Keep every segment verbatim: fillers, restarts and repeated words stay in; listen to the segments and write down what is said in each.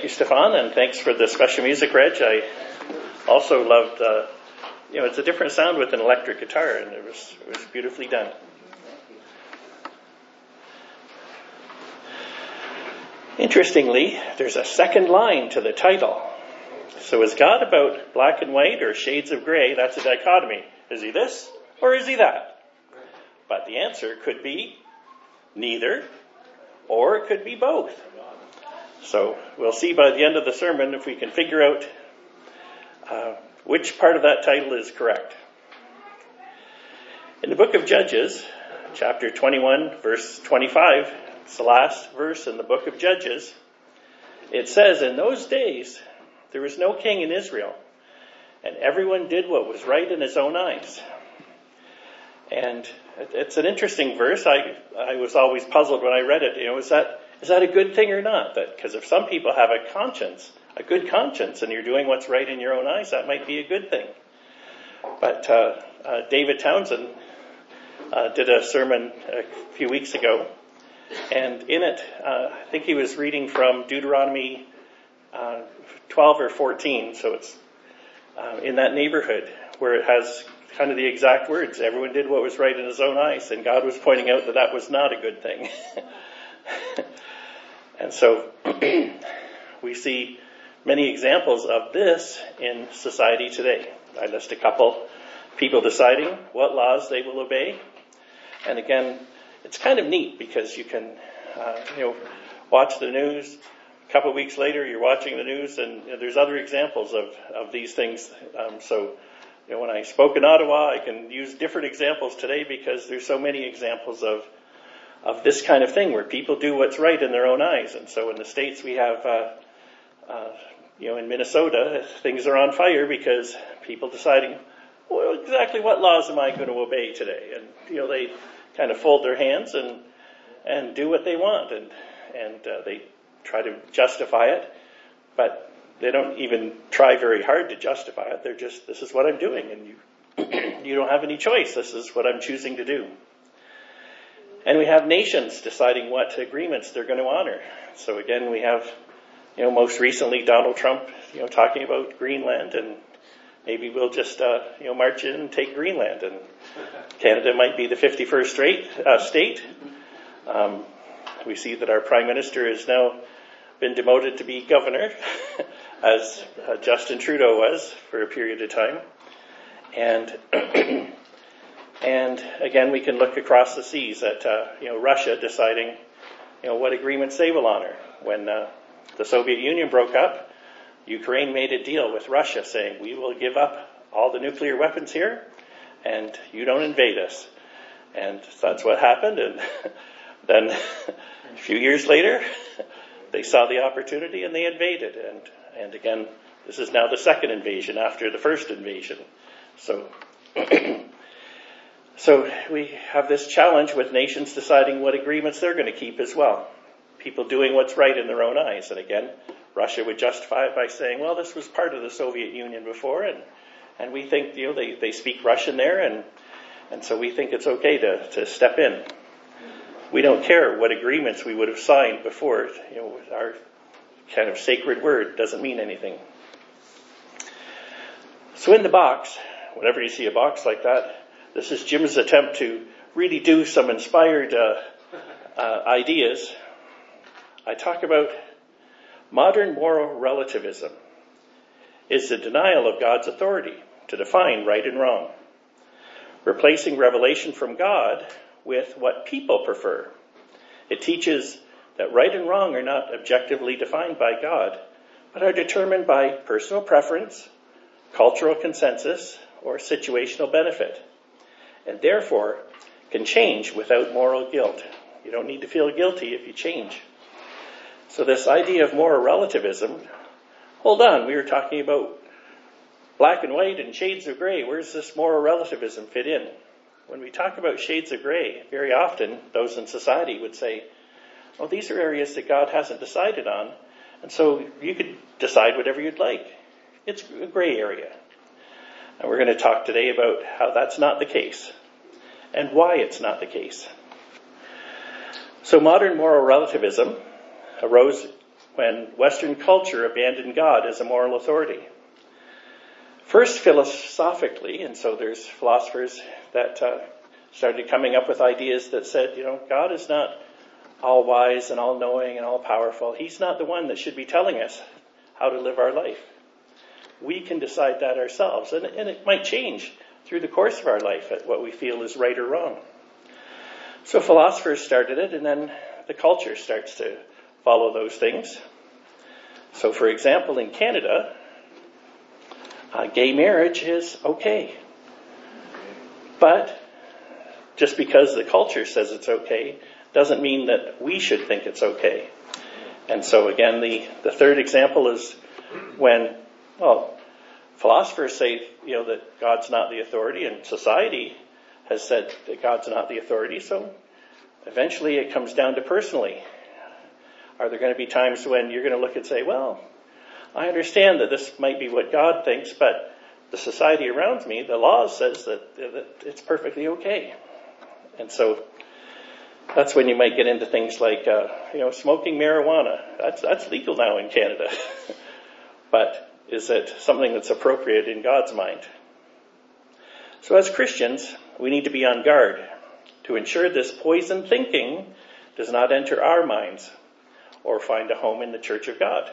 you, Stefan, and thanks for the special music, Reg. I also loved, uh, you know, it's a different sound with an electric guitar, and it was it was beautifully done. Interestingly, there's a second line to the title. So is God about black and white or shades of gray? That's a dichotomy. Is he this or is he that? But the answer could be neither, or it could be both. So we'll see by the end of the sermon if we can figure out uh, which part of that title is correct. In the book of Judges, chapter twenty-one, verse twenty-five, it's the last verse in the book of Judges. It says, in those days, there was no king in Israel, and everyone did what was right in his own eyes. And it's an interesting verse. I I was always puzzled when I read it. You know, is that is that a good thing or not? That because if some people have a conscience, a good conscience, and you're doing what's right in your own eyes, that might be a good thing. But uh, uh, David Townsend uh, did a sermon a few weeks ago, and in it, uh, I think he was reading from Deuteronomy uh, twelve or fourteen. So it's uh, in that neighborhood where it has kind of the exact words. Everyone did what was right in his own eyes, and God was pointing out that that was not a good thing. And so we see many examples of this in society today. I list a couple. People deciding what laws they will obey. And again, it's kind of neat because you can, uh, you know, watch the news. A couple of weeks later, you're watching the news, and you know, there's other examples of, of these things. Um, so You know, when I spoke in Ottawa, I can use different examples today because there's so many examples of of this kind of thing where people do what's right in their own eyes. And so in the States, we have, uh, uh, you know, in Minnesota, things are on fire because people deciding, well, exactly what laws am I going to obey today? And, you know, they kind of fold their hands and and do what they want. And, and uh, they try to justify it. But they don't even try very hard to justify it. They're just, this is what I'm doing, and you you don't have any choice. This is what I'm choosing to do. And we have nations deciding what agreements they're going to honor. So again, we have, you know, most recently Donald Trump, you know, talking about Greenland, and maybe we'll just, uh, you know, march in and take Greenland, and Canada might be the fifty-first straight, uh, state. Um, we see that our Prime Minister has now been demoted to be governor, as uh, Justin Trudeau was for a period of time. And and again, we can look across the seas at uh, you know Russia deciding you know what agreements they will honor. When uh, the Soviet Union broke up, Ukraine made a deal with Russia saying, we will give up all the nuclear weapons here, and you don't invade us. And that's what happened. And then a few years later, they saw the opportunity and they invaded. And, and again, this is now the second invasion after the first invasion. So, so we have this challenge with nations deciding what agreements they're going to keep as well. People doing what's right in their own eyes. And again, Russia would justify it by saying, well, this was part of the Soviet Union before, and, and we think, you know, they, they speak Russian there, and, and so we think it's okay to, to step in. We don't care what agreements we would have signed before. You know, our kind of sacred word doesn't mean anything. So in the box, whenever you see a box like that, this is Jim's attempt to really do some inspired uh, uh, ideas. I talk about modern moral relativism is the denial of God's authority to define right and wrong, replacing revelation from God with what people prefer. It teaches that right and wrong are not objectively defined by God, but are determined by personal preference, cultural consensus, or situational benefit, and therefore can change without moral guilt. You don't need to feel guilty if you change. So this idea of moral relativism, hold on, we were talking about black and white and shades of gray. Where's this moral relativism fit in? When we talk about shades of gray, very often those in society would say, oh, these are areas that God hasn't decided on, and so you could decide whatever you'd like. It's a gray area. And we're going to talk today about how that's not the case and why it's not the case. So modern moral relativism arose when Western culture abandoned God as a moral authority. First, philosophically, and so there's philosophers that uh, started coming up with ideas that said, you know, God is not all wise and all knowing and all powerful. He's not the one that should be telling us how to live our life. We can decide that ourselves, and, and it might change through the course of our life at what we feel is right or wrong. So philosophers started it, and then the culture starts to follow those things. So, for example, in Canada, uh, gay marriage is okay. But just because the culture says it's okay doesn't mean that we should think it's okay. And so, again, the, the third example is when, well, philosophers say, you know, that God's not the authority, and society has said that God's not the authority, so eventually it comes down to personally. Are there going to be times when you're going to look and say, well, I understand that this might be what God thinks, but the society around me, the law says that, that it's perfectly okay. And so that's when you might get into things like, uh, you know, smoking marijuana. That's, that's legal now in Canada. But is it something that's appropriate in God's mind? So as Christians, we need to be on guard to ensure this poison thinking does not enter our minds or find a home in the Church of God.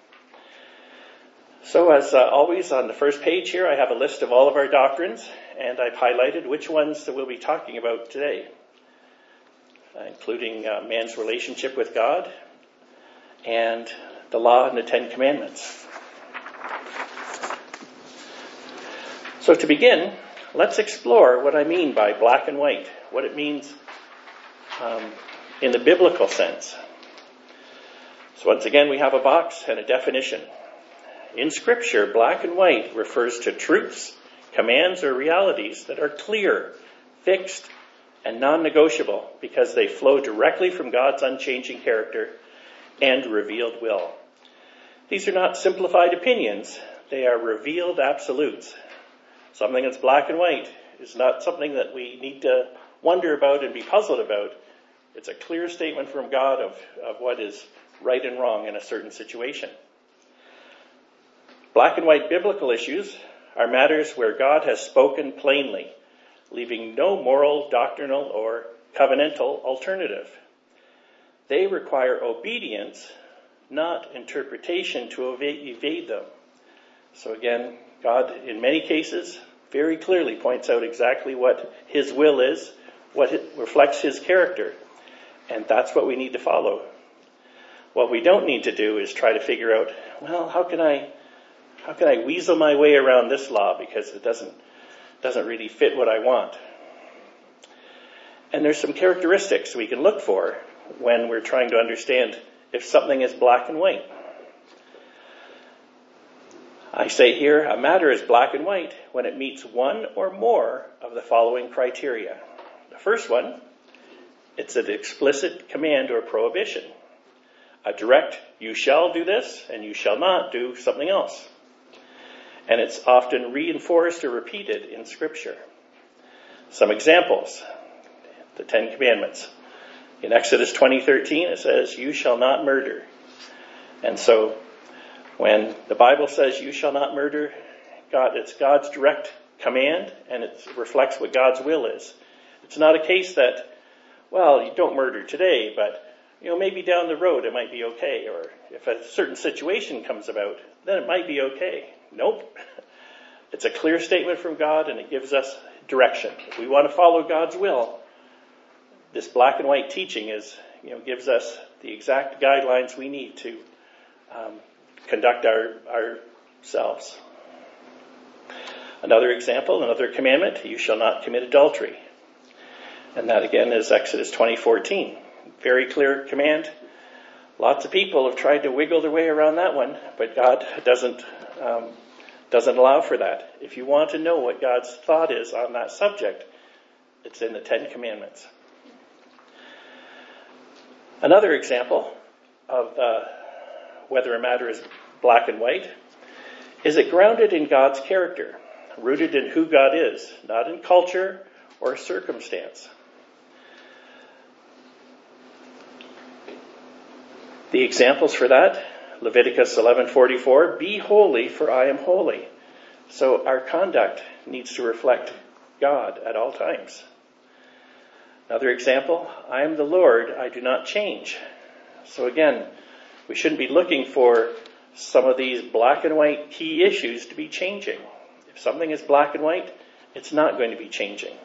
So as uh, always, on the first page here, I have a list of all of our doctrines, and I've highlighted which ones that we'll be talking about today, uh, including uh, man's relationship with God and the law and the Ten Commandments. So to begin, let's explore what I mean by black and white, what it means um, in the biblical sense. So once again, we have a box and a definition. In Scripture, black and white refers to truths, commands, or realities that are clear, fixed, and non-negotiable because they flow directly from God's unchanging character and revealed will. These are not simplified opinions. They are revealed absolutes. Something that's black and white is not something that we need to wonder about and be puzzled about. It's a clear statement from God of, of what is right and wrong in a certain situation. Black and white biblical issues are matters where God has spoken plainly, leaving no moral, doctrinal, or covenantal alternative. They require obedience, not interpretation to evade them. So again, God, in many cases, very clearly points out exactly what His will is, what it reflects His character, and that's what we need to follow. What we don't need to do is try to figure out, well, how can I How can I weasel my way around this law because it doesn't doesn't really fit what I want? And there's some characteristics we can look for when we're trying to understand if something is black and white. I say here, a matter is black and white when it meets one or more of the following criteria. The first one, it's an explicit command or prohibition. A direct, you shall do this and you shall not do something else. And it's often reinforced or repeated in Scripture. Some examples, the Ten Commandments. In Exodus twenty thirteen, it says, you shall not murder. And so when the Bible says you shall not murder, God, it's God's direct command, and it reflects what God's will is. It's not a case that, well, you don't murder today, but you know, maybe down the road it might be okay, or if a certain situation comes about, then it might be okay. Nope. It's a clear statement from God, and it gives us direction. If we want to follow God's will, this black and white teaching is, you know, gives us the exact guidelines we need to um, conduct our ourselves. Another example, another commandment: you shall not commit adultery, and that again is Exodus twenty fourteen. Very clear command. Lots of people have tried to wiggle their way around that one, but God doesn't um, doesn't allow for that. If you want to know what God's thought is on that subject, it's in the Ten Commandments. Another example of uh, whether a matter is black and white is it grounded in God's character, rooted in who God is, not in culture or circumstance. The examples for that, Leviticus eleven forty-four, be holy for I am holy. So our conduct needs to reflect God at all times. Another example, I am the Lord, I do not change. So again, we shouldn't be looking for some of these black and white key issues to be changing. If something is black and white, it's not going to be changing.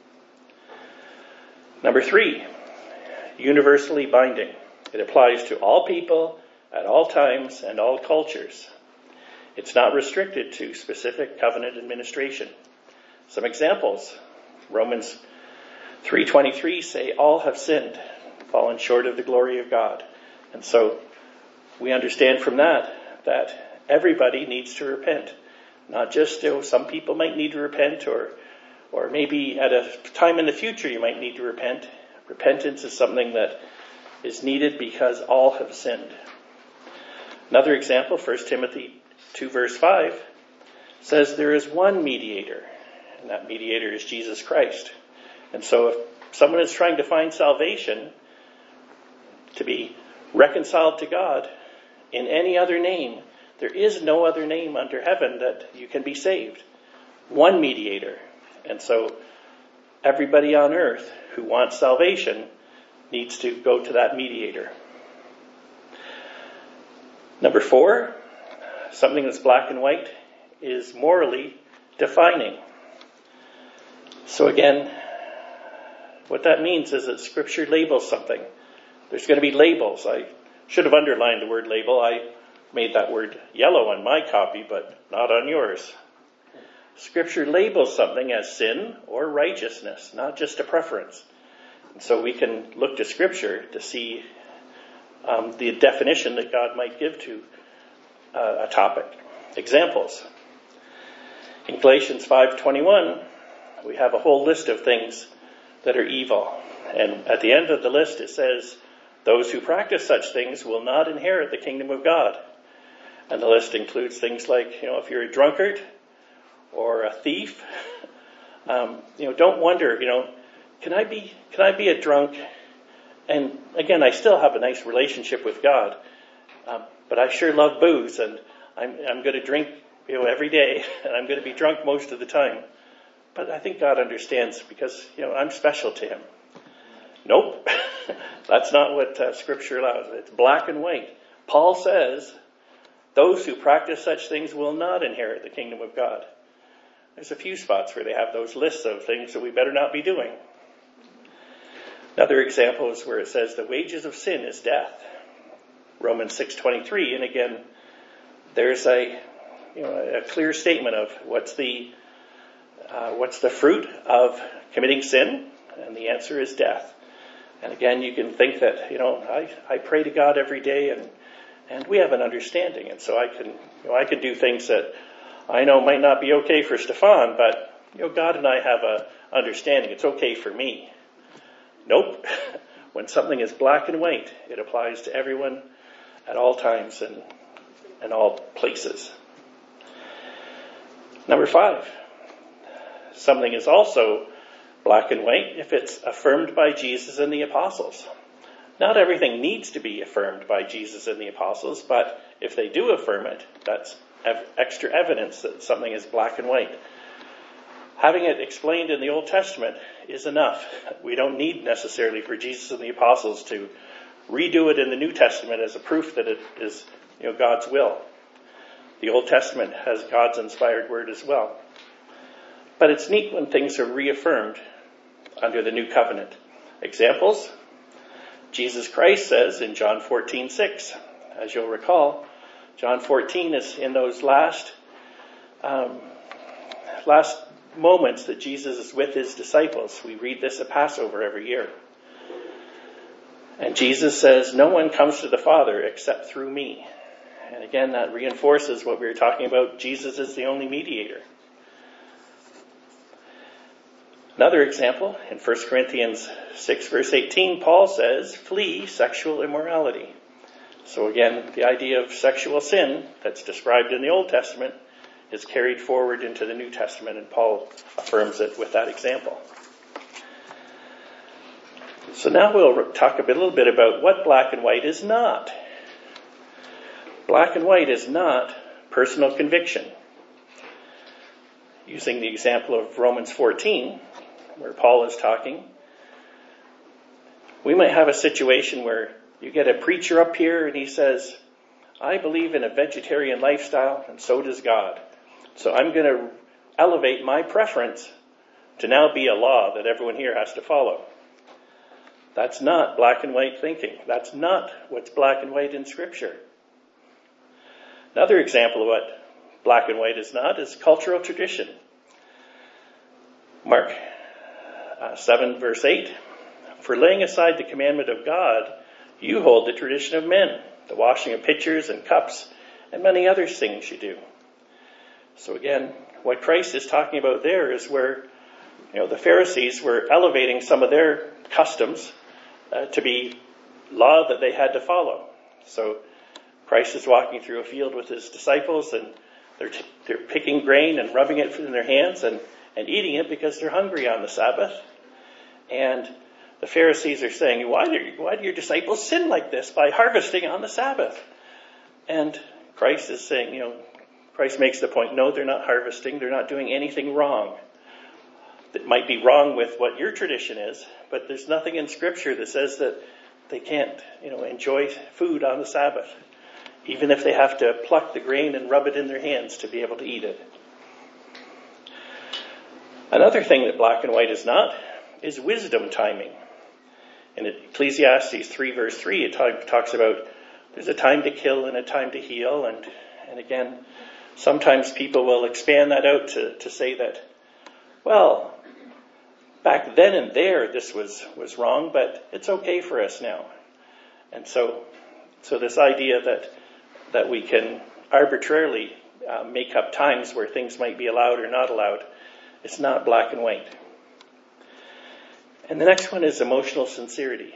Number three, universally binding. It applies to all people, at all times, and all cultures. It's not restricted to specific covenant administration. Some examples, Romans three twenty-three say all have sinned, fallen short of the glory of God. And so we understand from that that everybody needs to repent. Not just, you know, some people might need to repent, or or maybe at a time in the future you might need to repent. Repentance is something that is needed because all have sinned. Another example, First Timothy two verse five, says there is one mediator, and that mediator is Jesus Christ. And so if someone is trying to find salvation, to be reconciled to God in any other name, there is no other name under heaven that you can be saved. One mediator. And so everybody on earth who wants salvation needs to go to that mediator. Number four, something that's black and white, is morally defining. So again, what that means is that Scripture labels something. There's going to be labels. I should have underlined the word label. I made that word yellow on my copy, but not on yours. Scripture labels something as sin or righteousness, not just a preference. And so we can look to Scripture to see um, the definition that God might give to uh, a topic. Examples. In Galatians five twenty-one, we have a whole list of things that are evil. And at the end of the list it says, those who practice such things will not inherit the kingdom of God. And the list includes things like, you know, if you're a drunkard or a thief, um, you know, don't wonder, you know, can I be, can I be a drunk? And again, I still have a nice relationship with God, um, but I sure love booze, and I'm, I'm going to drink, you know, every day, and I'm going to be drunk most of the time. But I think God understands because, you know, I'm special to Him. Nope, that's not what uh, Scripture allows. It's black and white. Paul says, those who practice such things will not inherit the kingdom of God. There's a few spots where they have those lists of things that we better not be doing. Another example is where it says the wages of sin is death. Romans six twenty-three, and again, there's a, you know, a clear statement of what's the uh, what's the fruit of committing sin, and the answer is death. And again, you can think that, you know, I, I pray to God every day, and and we have an understanding, and so I can, you know, I can do things that I know might not be okay for Stefan, but, you know, God and I have a understanding. It's okay for me. Nope. When something is black and white, it applies to everyone at all times and, and all places. Number five, something is also black and white if it's affirmed by Jesus and the apostles. Not everything needs to be affirmed by Jesus and the apostles, but if they do affirm it, that's ev- extra evidence that something is black and white. Having it explained in the Old Testament is enough. We don't need necessarily for Jesus and the apostles to redo it in the New Testament as a proof that it is, you know, God's will. The Old Testament has God's inspired word as well. But it's neat when things are reaffirmed under the New Covenant. Examples, Jesus Christ says in John fourteen six, as you'll recall, John fourteen is in those last um, last moments that Jesus is with his disciples. We read this at Passover every year. And Jesus says, no one comes to the Father except through me. And again, that reinforces what we were talking about. Jesus is the only mediator. Another example, in First Corinthians six verse eighteen, Paul says, flee sexual immorality. So again, the idea of sexual sin that's described in the Old Testament is carried forward into the New Testament, and Paul affirms it with that example. So now we'll talk a, bit, a little bit about what black and white is not. Black and white is not personal conviction. Using the example of Romans fourteen, where Paul is talking, we might have a situation where you get a preacher up here and he says, I believe in a vegetarian lifestyle and so does God. So I'm going to elevate my preference to now be a law that everyone here has to follow. That's not black and white thinking. That's not what's black and white in Scripture. Another example of what black and white is not is cultural tradition. Mark uh, seven verse eight, for laying aside the commandment of God, you hold the tradition of men, the washing of pitchers and cups, and many other things you do. So again, what Christ is talking about there is where, you know, the Pharisees were elevating some of their customs uh, to be law that they had to follow. So Christ is walking through a field with his disciples, and they're t- they're picking grain and rubbing it in their hands and, and eating it because they're hungry on the Sabbath. And the Pharisees are saying, why do, why do your disciples sin like this by harvesting on the Sabbath? And Christ is saying, you know, Christ makes the point, no, they're not harvesting. They're not doing anything wrong. That might be wrong with what your tradition is, but there's nothing in Scripture that says that they can't, you know, enjoy food on the Sabbath, even if they have to pluck the grain and rub it in their hands to be able to eat it. Another thing that black and white is not is wisdom timing. In Ecclesiastes three verse three, it talk, talks about there's a time to kill and a time to heal. And, and again, sometimes people will expand that out to, to say that, well, back then and there this was, was wrong, but it's okay for us now. And so, so this idea that, that we can arbitrarily uh, make up times where things might be allowed or not allowed, it's not black and white. And the next one is emotional sincerity.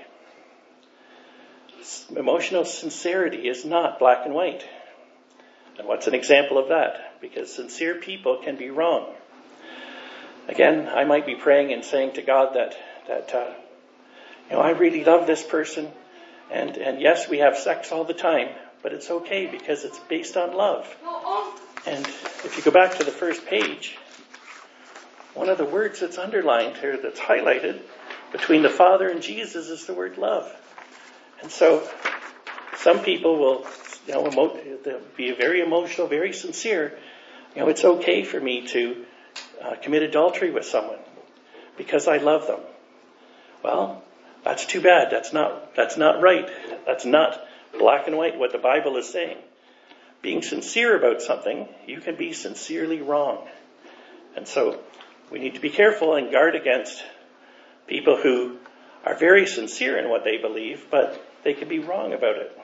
Emotional sincerity is not black and white. And what's an example of that? Because sincere people can be wrong. Again, I might be praying and saying to God that, that uh, you know, I really love this person. And, and yes, we have sex all the time, but it's okay because it's based on love. And if you go back to the first page, one of the words that's underlined here, that's highlighted between the Father and Jesus, is the word love. And so some people will, you know, emo- they'll be very emotional, very sincere. You know, it's okay for me to uh, commit adultery with someone because I love them. Well, that's too bad. That's not, that's not right. That's not black and white what the Bible is saying. Being sincere about something, you can be sincerely wrong. And so we need to be careful and guard against people who are very sincere in what they believe, but they can be wrong about it.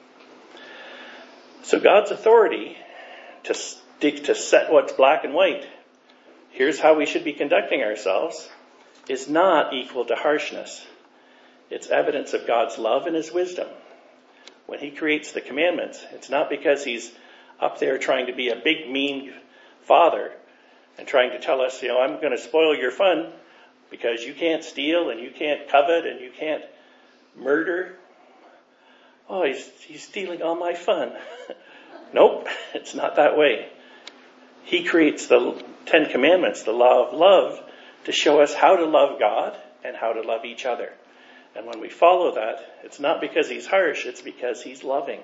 So God's authority to stick to set what's black and white, here's how we should be conducting ourselves, is not equal to harshness. It's evidence of God's love and his wisdom. When he creates the commandments, it's not because he's up there trying to be a big, mean father and trying to tell us, you know, I'm going to spoil your fun because you can't steal and you can't covet and you can't murder. Oh, he's, he's stealing all my fun. Nope, it's not that way. He creates the Ten Commandments, the law of love, to show us how to love God and how to love each other. And when we follow that, it's not because he's harsh, it's because he's loving.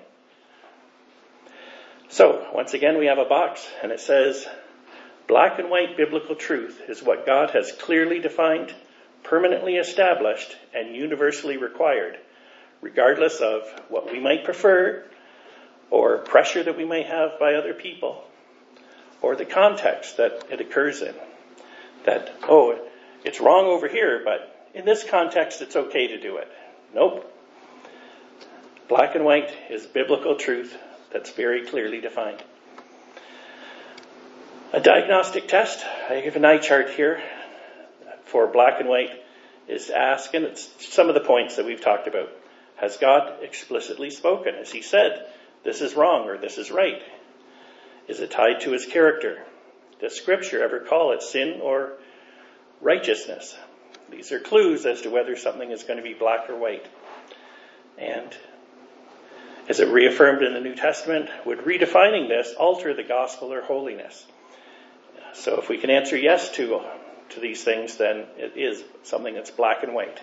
So, once again, we have a box, and it says, black and white biblical truth is what God has clearly defined, permanently established, and universally required, regardless of what we might prefer, or pressure that we might have by other people, or the context that it occurs in. That, oh, it's wrong over here, but in this context, it's okay to do it. Nope. Black and white is biblical truth that's very clearly defined. A diagnostic test, I give an eye chart here for black and white, is to ask, and it's some of the points that we've talked about. Has God explicitly spoken? Has he said, this is wrong or this is right? Is it tied to his character? Does Scripture ever call it sin or righteousness? These are clues as to whether something is going to be black or white. And Is it reaffirmed in the New Testament? Would redefining this alter the gospel or holiness? So if we can answer yes to, to these things, then it is something that's black and white.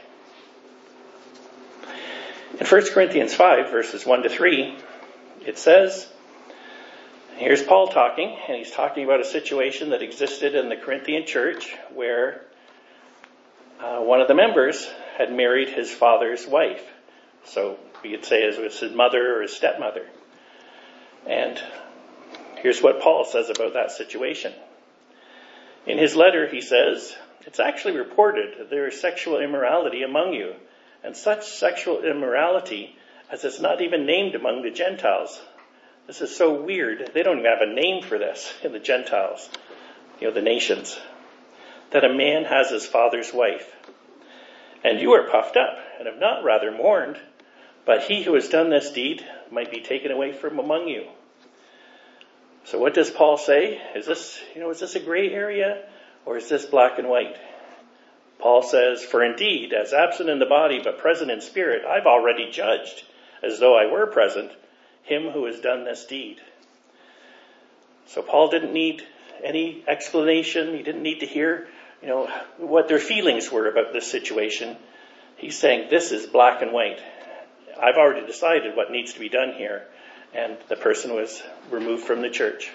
In First Corinthians five, verses one to three, it says, here's Paul talking, and he's talking about a situation that existed in the Corinthian church where uh, one of the members had married his father's wife. So we could say it was his mother or his stepmother. And here's what Paul says about that situation. In his letter, he says, it's actually reported that there is sexual immorality among you, and such sexual immorality as is not even named among the Gentiles. This is so weird. They don't even have a name for this in the Gentiles, you know, the nations. That a man has his father's wife. And you are puffed up and have not rather mourned, but he who has done this deed might be taken away from among you. So what does Paul say? Is this, you know, is this a gray area or is this black and white? Paul says, for indeed, as absent in the body but present in spirit, I've already judged, as though I were present, him who has done this deed. So Paul didn't need any explanation. He didn't need to hear, you know, what their feelings were about this situation. He's saying, this is black and white. I've already decided what needs to be done here. And the person was removed from the church.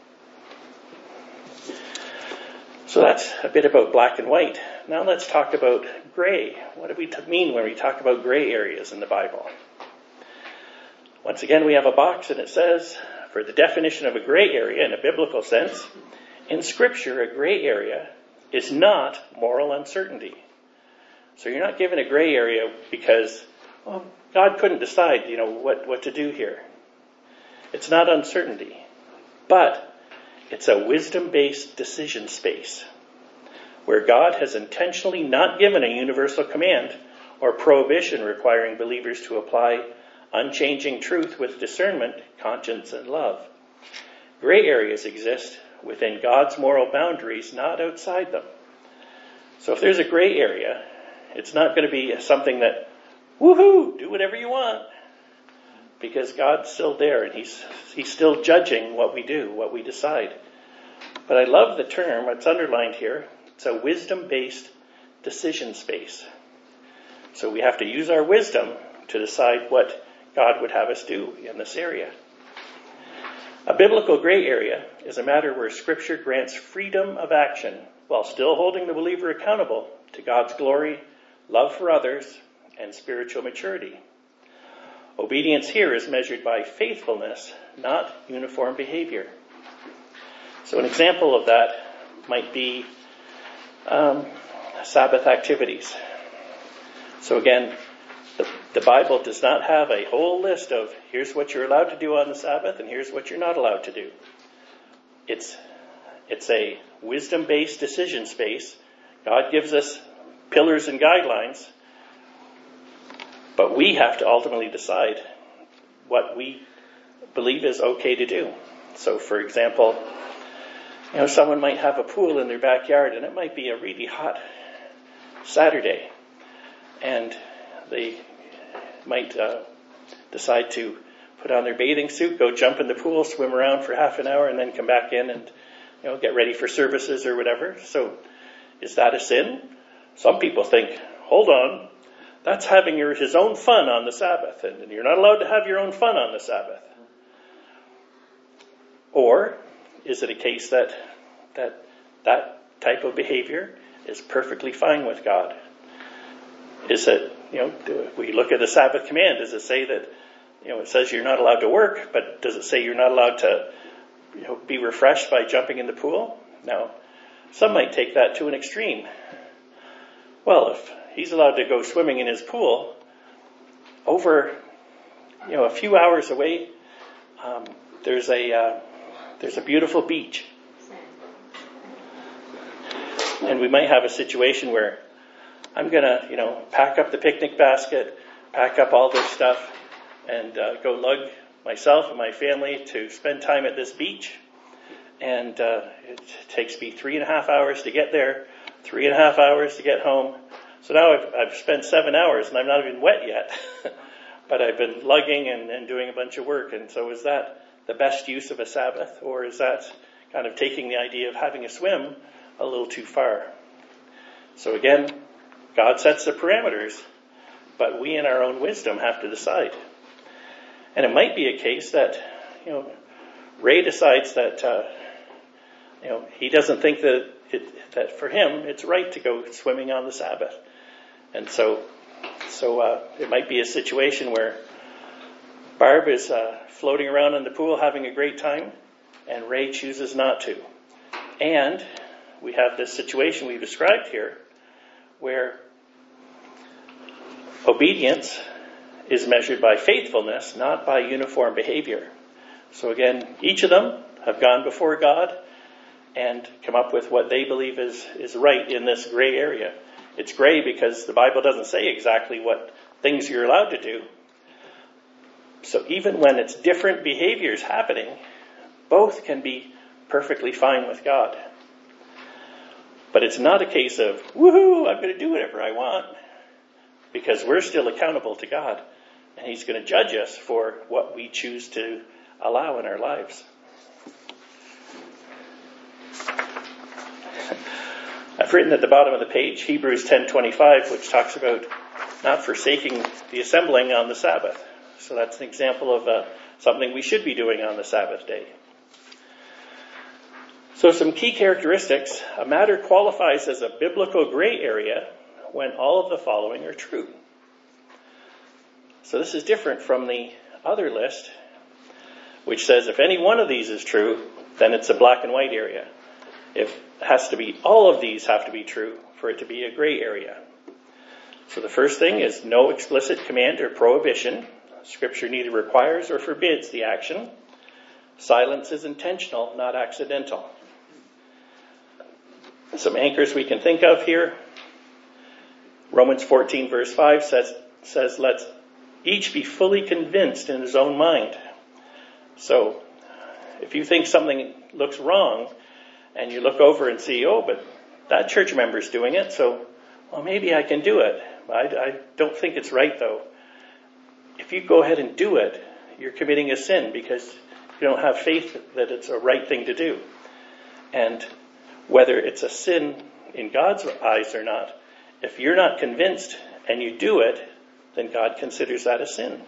So that's a bit about black and white. Now let's talk about gray. What do we mean when we talk about gray areas in the Bible? Once again, we have a box and it says, for the definition of a gray area in a biblical sense, in Scripture, a gray area is not moral uncertainty. So you're not given a gray area because, well, God couldn't decide, you know, what, what to do here. It's not uncertainty, but it's a wisdom-based decision space where God has intentionally not given a universal command or prohibition requiring believers to apply unchanging truth with discernment, conscience, and love. Gray areas exist within God's moral boundaries, not outside them. So if there's a gray area, it's not going to be something that, woohoo, do whatever you want. Because God's still there and he's he's still judging what we do, what we decide. But I love the term, it's underlined here. It's a wisdom-based decision space. So we have to use our wisdom to decide what God would have us do in this area. A biblical gray area is a matter where Scripture grants freedom of action while still holding the believer accountable to God's glory, love for others, and spiritual maturity. Obedience here is measured by faithfulness, not uniform behavior. So an example of that might be um, Sabbath activities. So again, the, the Bible does not have a whole list of here's what you're allowed to do on the Sabbath and here's what you're not allowed to do. It's, it's a wisdom-based decision space. God gives us pillars and guidelines. But we have to ultimately decide what we believe is okay to do. So, for example, you know, someone might have a pool in their backyard and it might be a really hot Saturday. And they might uh, decide to put on their bathing suit, go jump in the pool, swim around for half an hour, and then come back in and, you know, get ready for services or whatever. So, is that a sin? Some people think, hold on. That's having your, his own fun on the Sabbath, and you're not allowed to have your own fun on the Sabbath. Or is it a case that that that type of behavior is perfectly fine with God? Is it, you know, do we look at the Sabbath command, does it say that, you know, it says you're not allowed to work, but does it say you're not allowed to, you know, be refreshed by jumping in the pool? Now, some might take that to an extreme. Well, if he's allowed to go swimming in his pool over, you know, a few hours away, um, there's a uh, there's a beautiful beach, and we might have a situation where I'm gonna, you know, pack up the picnic basket, pack up all this stuff, and uh, go lug myself and my family to spend time at this beach, and uh, it takes me three and a half hours to get there, three and a half hours to get home. So now I've, I've spent seven hours and I'm not even wet yet. but I've been lugging and, and doing a bunch of work. And so is that the best use of a Sabbath, or is that kind of taking the idea of having a swim a little too far? So again, God sets the parameters, but we in our own wisdom have to decide. And it might be a case that, you know, Ray decides that, uh, you know, he doesn't think that it, that for him it's right to go swimming on the Sabbath. And so, so uh, it might be a situation where Barb is uh, floating around in the pool having a great time, and Ray chooses not to. And we have this situation we've described here, where obedience is measured by faithfulness, not by uniform behavior. So again, each of them have gone before God and come up with what they believe is, is right in this gray area. It's gray because the Bible doesn't say exactly what things you're allowed to do. So even when it's different behaviors happening, both can be perfectly fine with God. But it's not a case of, woohoo, I'm going to do whatever I want, because we're still accountable to God, and He's going to judge us for what we choose to allow in our lives. I've written at the bottom of the page Hebrews ten twenty-five, which talks about not forsaking the assembling on the Sabbath. So that's an example of uh, something we should be doing on the Sabbath day. So some key characteristics. A matter qualifies as a biblical gray area when all of the following are true. So this is different from the other list, which says if any one of these is true, then it's a black and white area. If it has to be, all of these have to be true for it to be a gray area. So the first thing is no explicit command or prohibition. Scripture neither requires or forbids the action. Silence is intentional, not accidental. Some anchors we can think of here. Romans fourteen verse five says, says let's each be fully convinced in his own mind. So if you think something looks wrong and you look over and see, oh, but that church member's doing it, so well, maybe I can do it. I, I don't think it's right, though. If you go ahead and do it, you're committing a sin because you don't have faith that it's a right thing to do. And whether it's a sin in God's eyes or not, if you're not convinced and you do it, then God considers that a sin.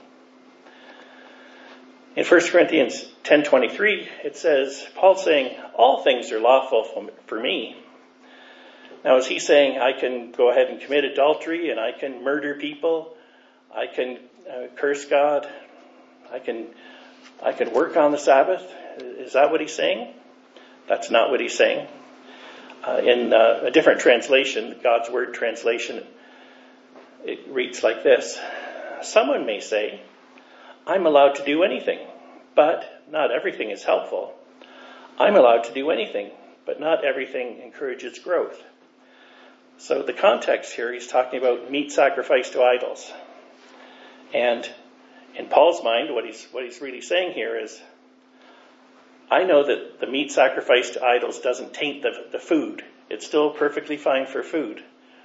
In First Corinthians ten twenty-three, it says, Paul's saying, all things are lawful for me. Now, is he saying I can go ahead and commit adultery and I can murder people? I can uh, curse God? I can, I can work on the Sabbath? Is that what he's saying? That's not what he's saying. Uh, in uh, a different translation, God's Word translation, it reads like this. Someone may say, I'm allowed to do anything, but not everything is helpful. I'm allowed to do anything, but not everything encourages growth. So the context here, he's talking about meat sacrificed to idols. And in Paul's mind, what he's, what he's really saying here is, I know that the meat sacrificed to idols doesn't taint the, the food. It's still perfectly fine for food.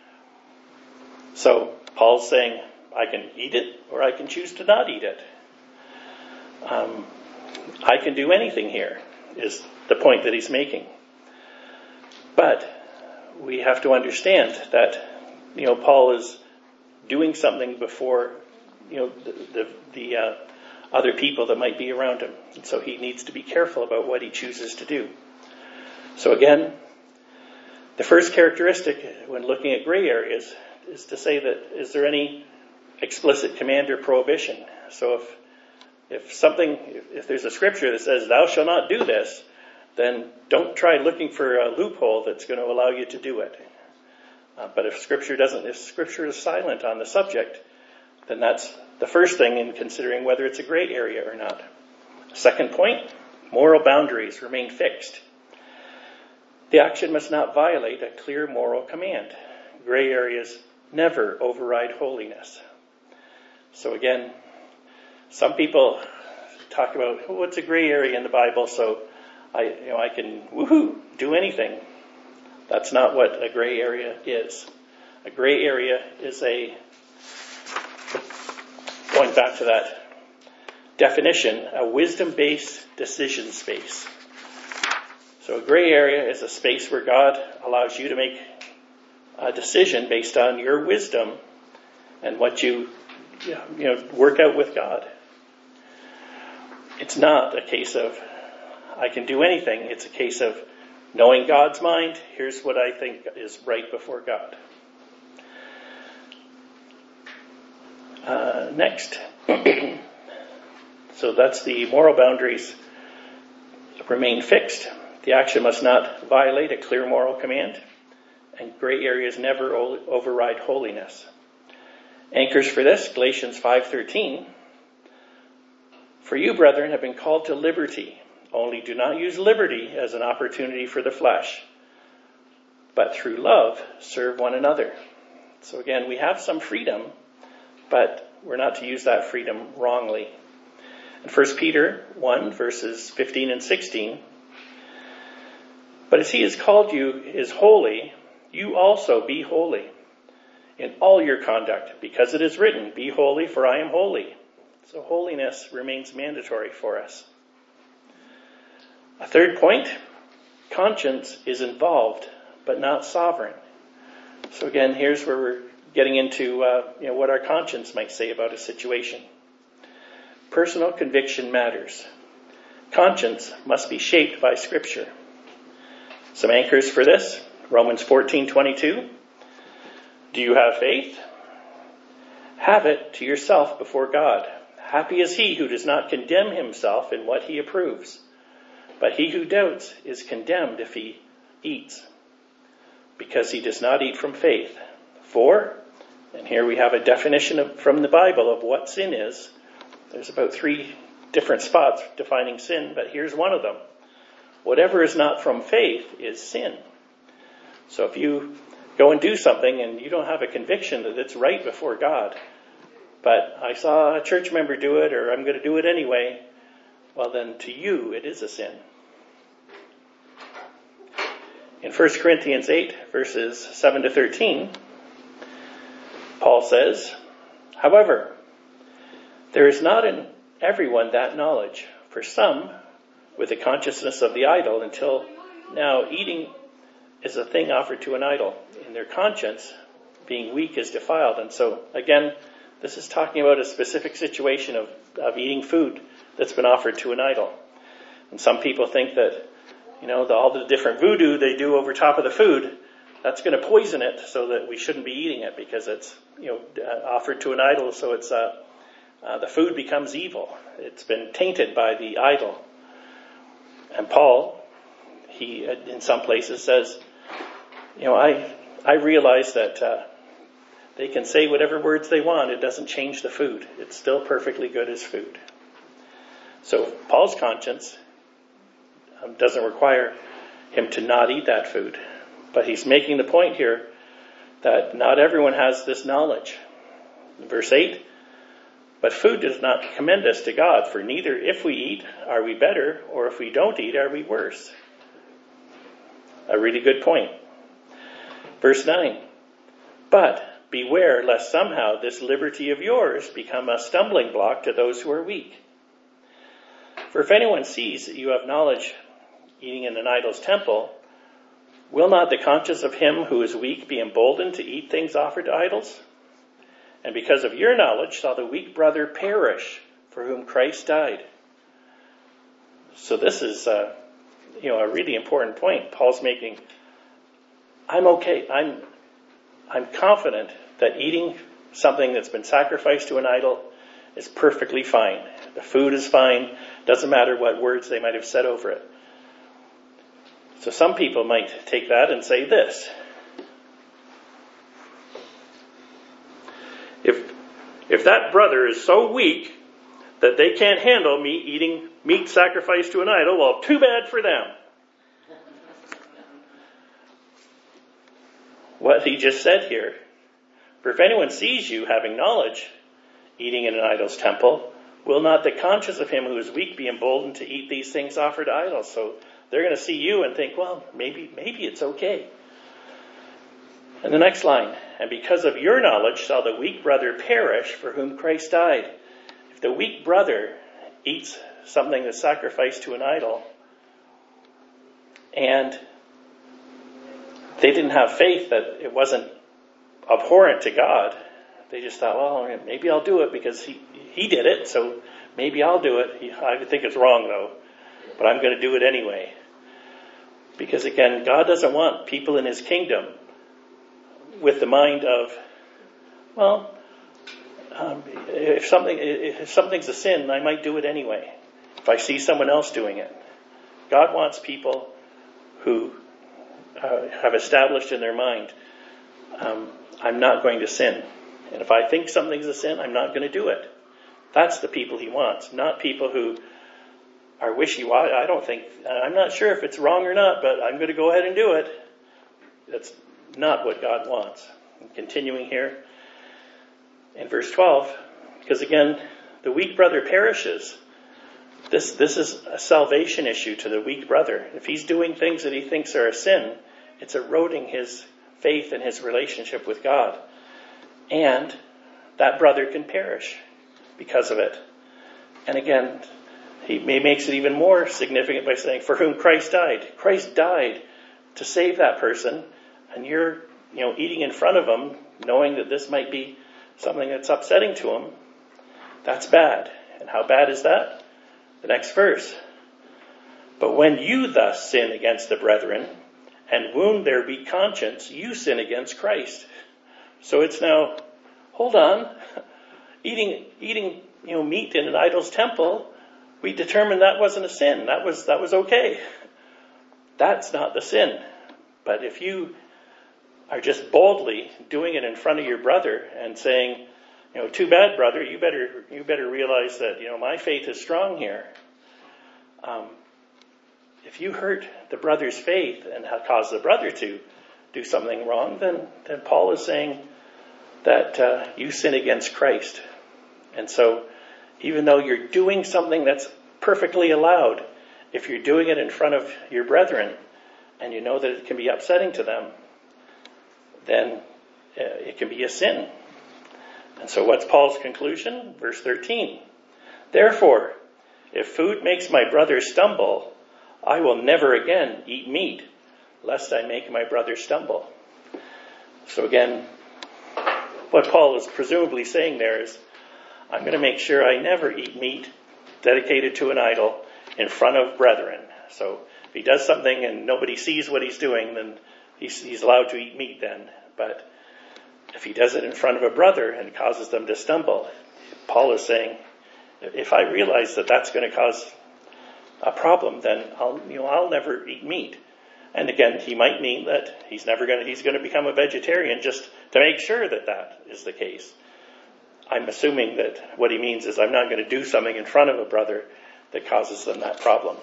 So Paul's saying, I can eat it or I can choose to not eat it. Um, I can do anything here, is the point that he's making. But we have to understand that, you know, Paul is doing something before, you know, the the, the uh, other people that might be around him. And so he needs to be careful about what he chooses to do. So again, the first characteristic when looking at gray areas is to say that, is there any explicit command or prohibition? So if if something, if, if there's a scripture that says, thou shalt not do this, then don't try looking for a loophole that's going to allow you to do it. Uh, but if scripture doesn't, if scripture is silent on the subject, then that's the first thing in considering whether it's a gray area or not. Second point, moral boundaries remain fixed. The action must not violate a clear moral command. Gray areas never override holiness. So again, some people talk about, oh, what's a gray area in the Bible, so I, you know, I can woohoo do anything. That's not what a gray area is. A gray area is a Going back to that definition, a wisdom-based decision space. So a gray area is a space where God allows you to make a decision based on your wisdom and what you, you know, work out with God. It's not a case of, I can do anything. It's a case of knowing God's mind. Here's what I think is right before God. Uh, next. So that's the moral boundaries remain fixed. The action must not violate a clear moral command, and gray areas never override holiness. Anchors for this, Galatians five thirteen. For you, brethren, have been called to liberty. Only do not use liberty as an opportunity for the flesh, but through love serve one another. So again, we have some freedom, but we're not to use that freedom wrongly. In First Peter one, verses fifteen and sixteen, but as he has called you is holy, you also be holy in all your conduct, because it is written, be holy, for I am holy. So holiness remains mandatory for us. A third point, conscience is involved, but not sovereign. So again, here's where we're getting into uh, you know, what our conscience might say about a situation. Personal conviction matters. Conscience must be shaped by Scripture. Some anchors for this, Romans fourteen twenty-two. Do you have faith? Have it to yourself before God. Happy is he who does not condemn himself in what he approves. But he who doubts is condemned if he eats, because he does not eat from faith. For, and here we have a definition of, from the Bible of what sin is. There's about three different spots defining sin, but here's one of them. Whatever is not from faith is sin. So if you go and do something and you don't have a conviction that it's right before God, but I saw a church member do it, or I'm going to do it anyway, well then to you it is a sin. In First Corinthians eight, verses seven to thirteen, Paul says, however, there is not in everyone that knowledge. For some, with the consciousness of the idol, until now eating is a thing offered to an idol. In their conscience, being weak is defiled. And so, again, this is talking about a specific situation of, of eating food that's been offered to an idol. And some people think that, you know, the, all the different voodoo they do over top of the food, that's going to poison it so that we shouldn't be eating it because it's, you know, uh, offered to an idol. So it's uh, uh, the food becomes evil. It's been tainted by the idol. And Paul, he in some places says, you know, I I realize that uh, they can say whatever words they want. It doesn't change the food. It's still perfectly good as food. So Paul's conscience um, doesn't require him to not eat that food. But he's making the point here that not everyone has this knowledge. In verse eight, but food does not commend us to God, for neither if we eat are we better, or if we don't eat are we worse. A really good point. Verse nine, but beware lest somehow this liberty of yours become a stumbling block to those who are weak. For if anyone sees that you have knowledge eating in an idol's temple, will not the conscience of him who is weak be emboldened to eat things offered to idols? And because of your knowledge shall the weak brother perish for whom Christ died. So this is, uh, you know, a really important point Paul's making. I'm okay. I'm, I'm confident that eating something that's been sacrificed to an idol is perfectly fine. The food is fine. Doesn't matter what words they might have said over it. So some people might take that and say this. If if that brother is so weak that they can't handle me eating meat sacrificed to an idol, well, too bad for them. What he just said here. For if anyone sees you having knowledge, eating in an idol's temple, will not the conscience of him who is weak be emboldened to eat these things offered to idols? So they're going to see you and think, well, maybe maybe it's okay. And the next line, and because of your knowledge shall the weak brother perish for whom Christ died. the weak brother eats something that's sacrificed to an idol, and they didn't have faith that it wasn't abhorrent to God. They just thought, well, maybe I'll do it because he, he did it, so maybe I'll do it. He, I think it's wrong, though, but I'm going to do it anyway. Because, again, God doesn't want people in his kingdom with the mind of, well, um, if something if something's a sin, I might do it anyway, if I see someone else doing it. God wants people who uh, have established in their mind, um, I'm not going to sin. And if I think something's a sin, I'm not going to do it. That's the people he wants, not people who are wishy-washy. I don't think, I'm not sure if it's wrong or not, but I'm going to go ahead and do it. That's not what God wants. And continuing here in verse twelve, because again, the weak brother perishes. This, this is a salvation issue to the weak brother. If he's doing things that he thinks are a sin, it's eroding his faith and his relationship with God. And that brother can perish because of it. And again, he makes it even more significant by saying, for whom Christ died. Christ died to save that person, and you're, you know, eating in front of him, knowing that this might be something that's upsetting to him. That's bad. And how bad is that? The next verse. But when you thus sin against the brethren, and wound their weak conscience, you sin against Christ. So it's now, hold on, eating, eating, you know, meat in an idol's temple, we determined that wasn't a sin. That was, that was okay. That's not the sin. But if you are just boldly doing it in front of your brother and saying, you know, too bad, brother, you better, you better realize that, you know, my faith is strong here. Um, if you hurt the brother's faith and have caused the brother to do something wrong, then, then Paul is saying that uh, you sin against Christ. And so, even though you're doing something that's perfectly allowed, if you're doing it in front of your brethren and you know that it can be upsetting to them, then uh, it can be a sin. And so what's Paul's conclusion? Verse thirteen. Therefore, if food makes my brother stumble, I will never again eat meat, lest I make my brother stumble. So again, what Paul is presumably saying there is, I'm going to make sure I never eat meat dedicated to an idol in front of brethren. So if he does something and nobody sees what he's doing, then he's, he's allowed to eat meat then. But if he does it in front of a brother and causes them to stumble, Paul is saying, if I realize that that's going to cause a problem, then I'll, you know, I'll never eat meat. And again, he might mean that he's never going to, he's going to become a vegetarian just to make sure that that is the case. I'm assuming that what he means is I'm not going to do something in front of a brother that causes them that problem.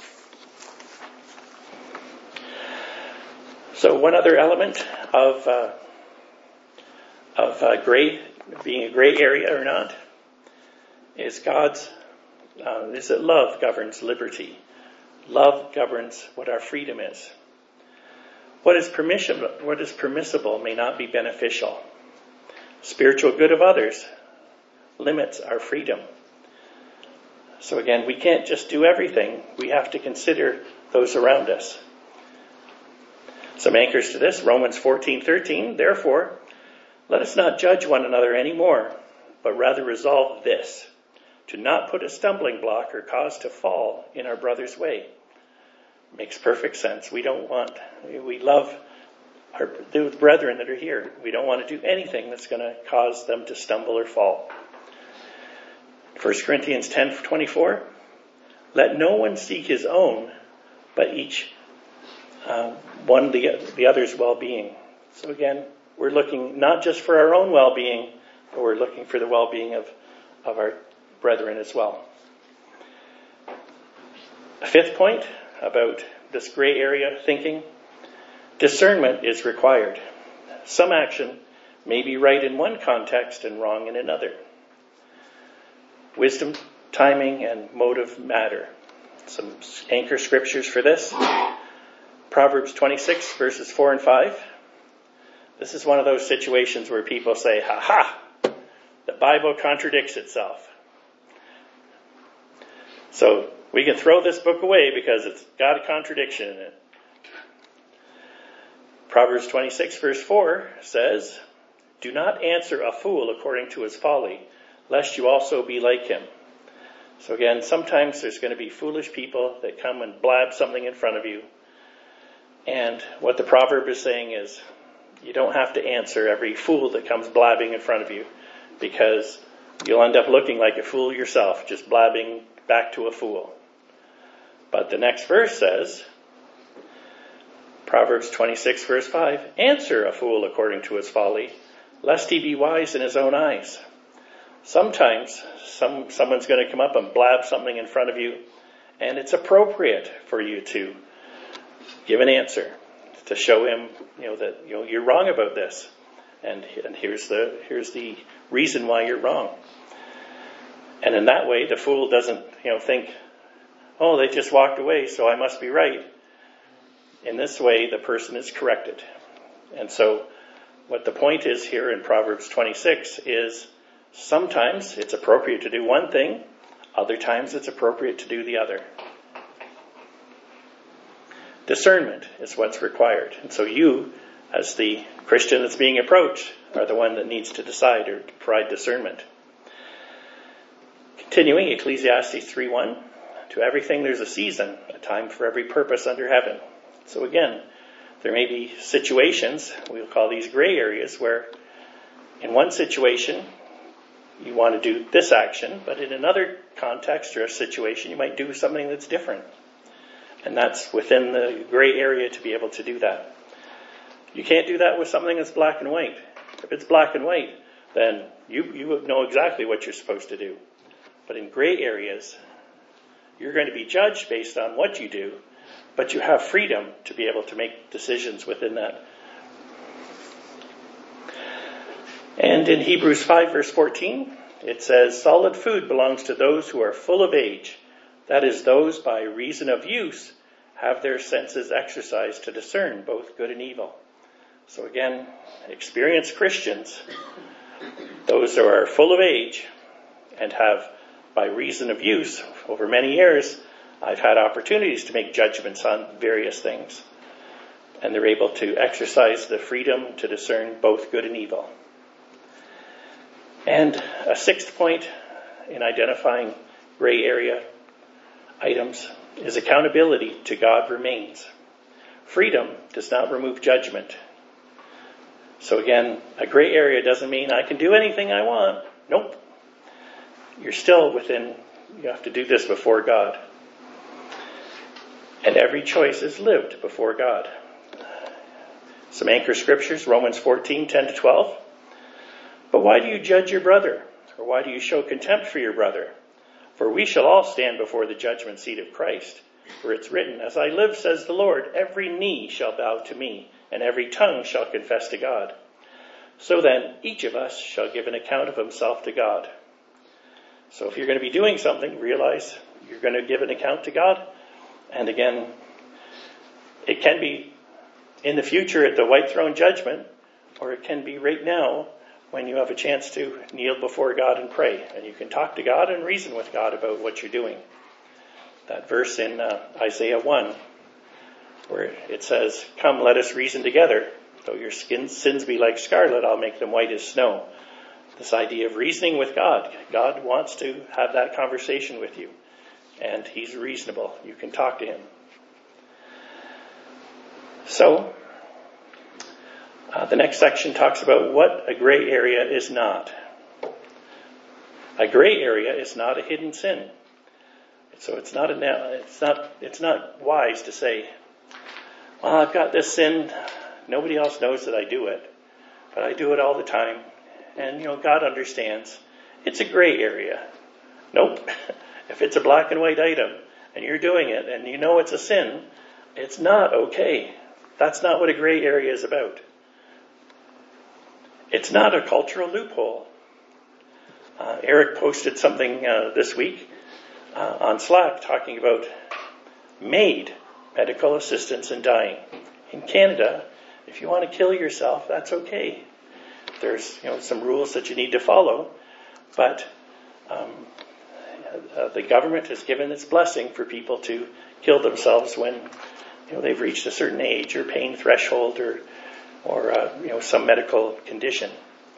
So one other element of uh, of uh, gray, being a gray area or not, is God's, uh, is that love governs liberty. Love governs what our freedom is. What is permissible, what is permissible may not be beneficial. Spiritual good of others limits our freedom. So again, we can't just do everything. We have to consider those around us. Some anchors to this, Romans fourteen thirteen. Therefore, let us not judge one another anymore, but rather resolve this, to not put a stumbling block or cause to fall in our brother's way. Makes perfect sense. We don't want, we love our the brethren that are here. We don't want to do anything that's going to cause them to stumble or fall. First Corinthians ten twenty-four. Let no one seek his own, but each uh, one the, the other's well-being. So again, we're looking not just for our own well-being, but we're looking for the well-being of, of our brethren as well. A fifth point about this gray area thinking. Discernment is required. Some action may be right in one context and wrong in another. Wisdom, timing, and motive matter. Some anchor scriptures for this. Proverbs twenty-six, verses four and five. This is one of those situations where people say, ha ha, the Bible contradicts itself. So we can throw this book away because it's got a contradiction in it. Proverbs twenty-six verse four says, "Do not answer a fool according to his folly, lest you also be like him." So again, sometimes there's going to be foolish people that come and blab something in front of you. And what the proverb is saying is, you don't have to answer every fool that comes blabbing in front of you, because you'll end up looking like a fool yourself, just blabbing back to a fool. But the next verse says, Proverbs twenty-six verse five, "Answer a fool according to his folly, lest he be wise in his own eyes." Sometimes some someone's going to come up and blab something in front of you, and it's appropriate for you to give an answer, to show him, you know, that, you know, you're wrong about this, and and here's the here's the reason why you're wrong. And in that way, the fool doesn't, you know, think, "Oh, they just walked away, so I must be right." In this way, the person is corrected. And so, what the point is here in Proverbs twenty-six is, sometimes it's appropriate to do one thing, other times it's appropriate to do the other. Discernment is what's required. And so you, as the Christian that's being approached, are the one that needs to decide or to provide discernment. Continuing, Ecclesiastes three one, "To everything there's a season, a time for every purpose under heaven." So again, there may be situations, we'll call these gray areas, where in one situation you want to do this action, but in another context or a situation you might do something that's different. And that's within the gray area to be able to do that. You can't do that with something that's black and white. If it's black and white, then you, you know exactly what you're supposed to do. But in gray areas, you're going to be judged based on what you do, but you have freedom to be able to make decisions within that. And in Hebrews five verse fourteen, it says, "Solid food belongs to those who are full of age. That is, those by reason of use have their senses exercised to discern both good and evil." So again, experienced Christians, those who are full of age and have, by reason of use, over many years, I've had opportunities to make judgments on various things. And they're able to exercise the freedom to discern both good and evil. And a sixth point in identifying gray area items is accountability to God remains. Freedom does not remove judgment. So again, a gray area doesn't mean I can do anything I want. Nope. You're still within, you have to do this before God. And every choice is lived before God. Some anchor scriptures, Romans fourteen, ten to twelve. "But why do you judge your brother? Or why do you show contempt for your brother? For we shall all stand before the judgment seat of Christ. For it's written, 'As I live, says the Lord, every knee shall bow to me, and every tongue shall confess to God.' So then, each of us shall give an account of himself to God." So if you're going to be doing something, realize you're going to give an account to God. And again, it can be in the future at the white throne judgment, or it can be right now when you have a chance to kneel before God and pray. And you can talk to God and reason with God about what you're doing. That verse in uh, Isaiah one, where it says, "Come, let us reason together. Though your skin, sins be like scarlet, I'll make them white as snow." This idea of reasoning with God. God wants to have that conversation with you. And he's reasonable. You can talk to him. So, uh, the next section talks about what a gray area is not. A gray area is not a hidden sin. So it's not a, it's not it's not wise to say, "Well, I've got this sin. Nobody else knows that I do it, but I do it all the time, and you know God understands." It's a gray area. Nope. If it's a black and white item and you're doing it and you know it's a sin, it's not okay. That's not what a gray area is about. It's not a cultural loophole. Uh, Eric posted something uh, this week uh, on Slack talking about MAID, medical assistance in dying. In Canada, if you want to kill yourself, that's okay. There's you know some rules that you need to follow, but um, uh, the government has given its blessing for people to kill themselves when, you know, they've reached a certain age or pain threshold or, or uh, you know, some medical condition.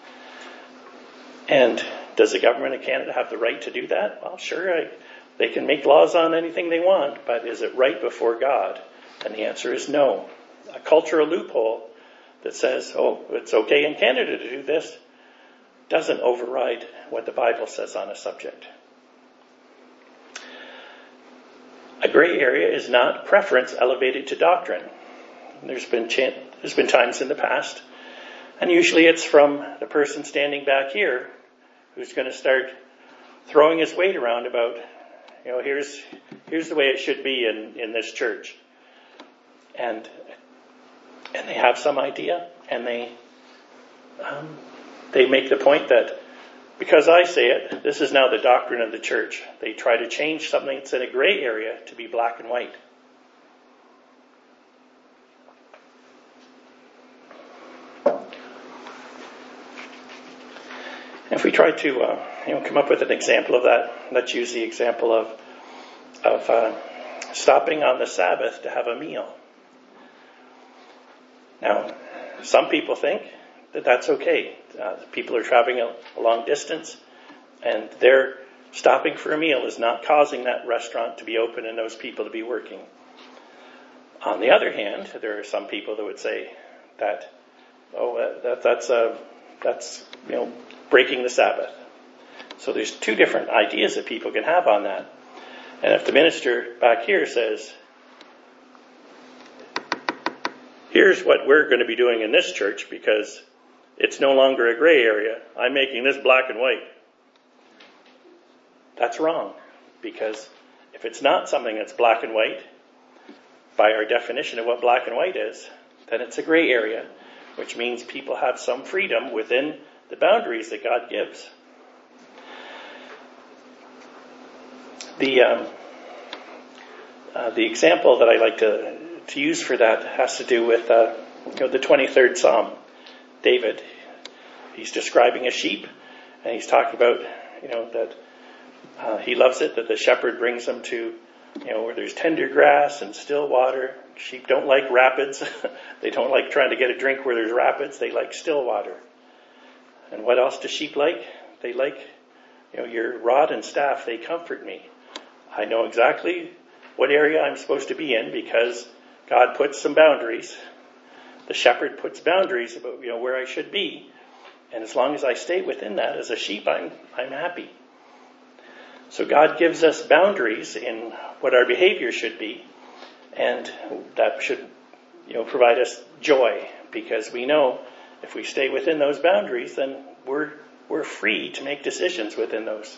And does the government of Canada have the right to do that? Well, sure, I, they can make laws on anything they want, but is it right before God? And the answer is no. A cultural loophole that says, oh, it's okay in Canada to do this, doesn't override what the Bible says on a subject. A gray area is not preference elevated to doctrine. There's been ch- there's been times in the past, and usually it's from the person standing back here who's going to start throwing his weight around about, you know, here's here's the way it should be in, in this church. And and they have some idea, and they um, they make the point that because I say it, this is now the doctrine of the church. They try to change something that's in a gray area to be black and white. If we try to uh, you know, come up with an example of that, let's use the example of, of uh, stopping on the Sabbath to have a meal. Now, some people think that that's okay. Uh, people are traveling a, a long distance, and their stopping for a meal is not causing that restaurant to be open and those people to be working. On the other hand, there are some people that would say that, oh, uh, that, that's uh, that's you know breaking the Sabbath. So there's two different ideas that people can have on that. And if the minister back here says, here's what we're going to be doing in this church because it's no longer a gray area, I'm making this black and white. That's wrong, because if it's not something that's black and white, by our definition of what black and white is, then it's a gray area, which means people have some freedom within the boundaries that God gives. The um, uh, the example that I like to to use for that has to do with uh, you know, the twenty-third Psalm. David, he's describing a sheep, and he's talking about, you know, that uh, he loves it that the shepherd brings them to, you know, where there's tender grass and still water. Sheep don't like rapids. They don't like trying to get a drink where there's rapids. They like still water. And what else do sheep like? They like, you know, your rod and staff. They comfort me. I know exactly what area I'm supposed to be in because God puts some boundaries. The shepherd puts boundaries about, you know, where I should be. And as long as I stay within that as a sheep, I'm I'm happy. So God gives us boundaries in what our behavior should be, and that should, you know, provide us joy, because we know if we stay within those boundaries, then we're we're free to make decisions within those.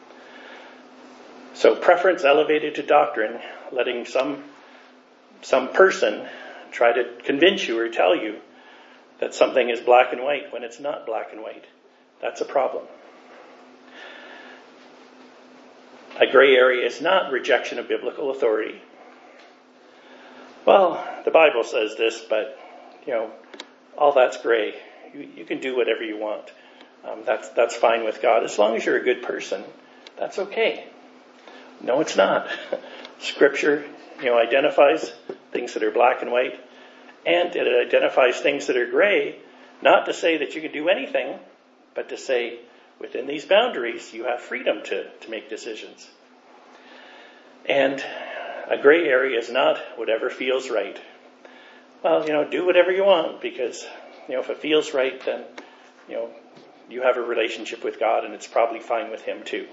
So preference elevated to doctrine, letting some some person try to convince you or tell you that something is black and white when it's not black and white. That's a problem. A gray area is not rejection of biblical authority. Well, the Bible says this, but, you know, all that's gray. You, you can do whatever you want. Um, that's that's fine with God. As long as you're a good person, that's okay. No, it's not. Scripture, you know, identifies things that are black and white, and it identifies things that are gray, not to say that you can do anything, but to say within these boundaries you have freedom to, to make decisions. And a gray area is not whatever feels right. Well, you know, do whatever you want, because, you know, if it feels right, then, you know, you have a relationship with God and it's probably fine with Him too.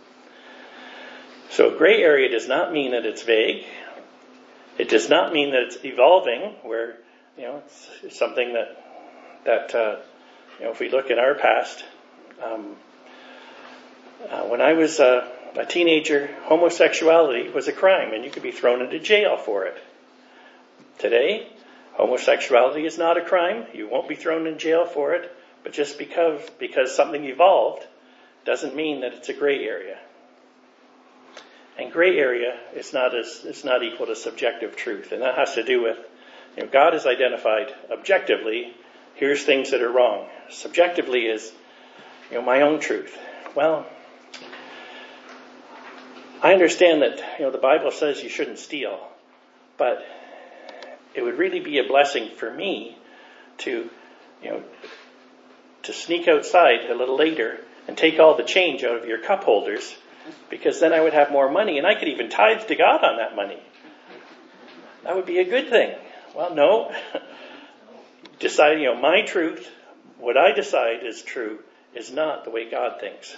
So gray area does not mean that it's vague. It does not mean that it's evolving, where, you know, it's, it's something that, that uh, you know, if we look in our past, um, uh, when I was uh, a teenager, homosexuality was a crime, and you could be thrown into jail for it. Today, homosexuality is not a crime. You won't be thrown in jail for it, but just because because something evolved doesn't mean that it's a gray area. And gray area is not as it's not equal to subjective truth, and that has to do with, you know, God has identified objectively, here's things that are wrong. Subjectively is, you know, my own truth. Well, I understand that, you know, the Bible says you shouldn't steal, but it would really be a blessing for me to, you know, to sneak outside a little later and take all the change out of your cup holders, because then I would have more money and I could even tithe to God on that money. That would be a good thing. Well, no. Decide, you know, my truth, what I decide is true, is not the way God thinks.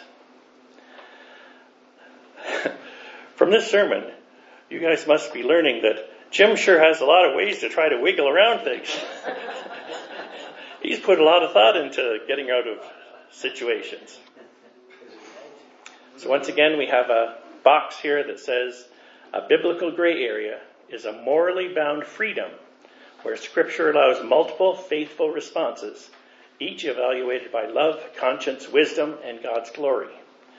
From this sermon, you guys must be learning that Jim sure has a lot of ways to try to wiggle around things. He's put a lot of thought into getting out of situations. So once again, we have a box here that says a biblical gray area is a morally bound freedom where Scripture allows multiple faithful responses, each evaluated by love, conscience, wisdom, and God's glory.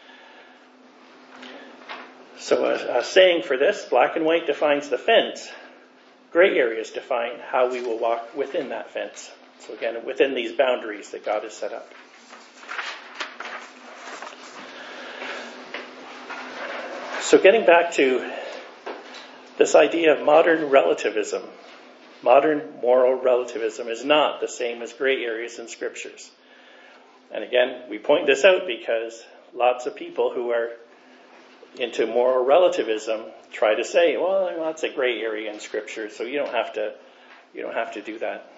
So a, a saying for this, black and white defines the fence. Gray areas define how we will walk within that fence. So again, within these boundaries that God has set up. So getting back to this idea of modern relativism. Modern moral relativism is not the same as gray areas in Scriptures. And again, we point this out because lots of people who are into moral relativism try to say, well, that's a gray area in Scripture, so you don't have to, you don't have to do that.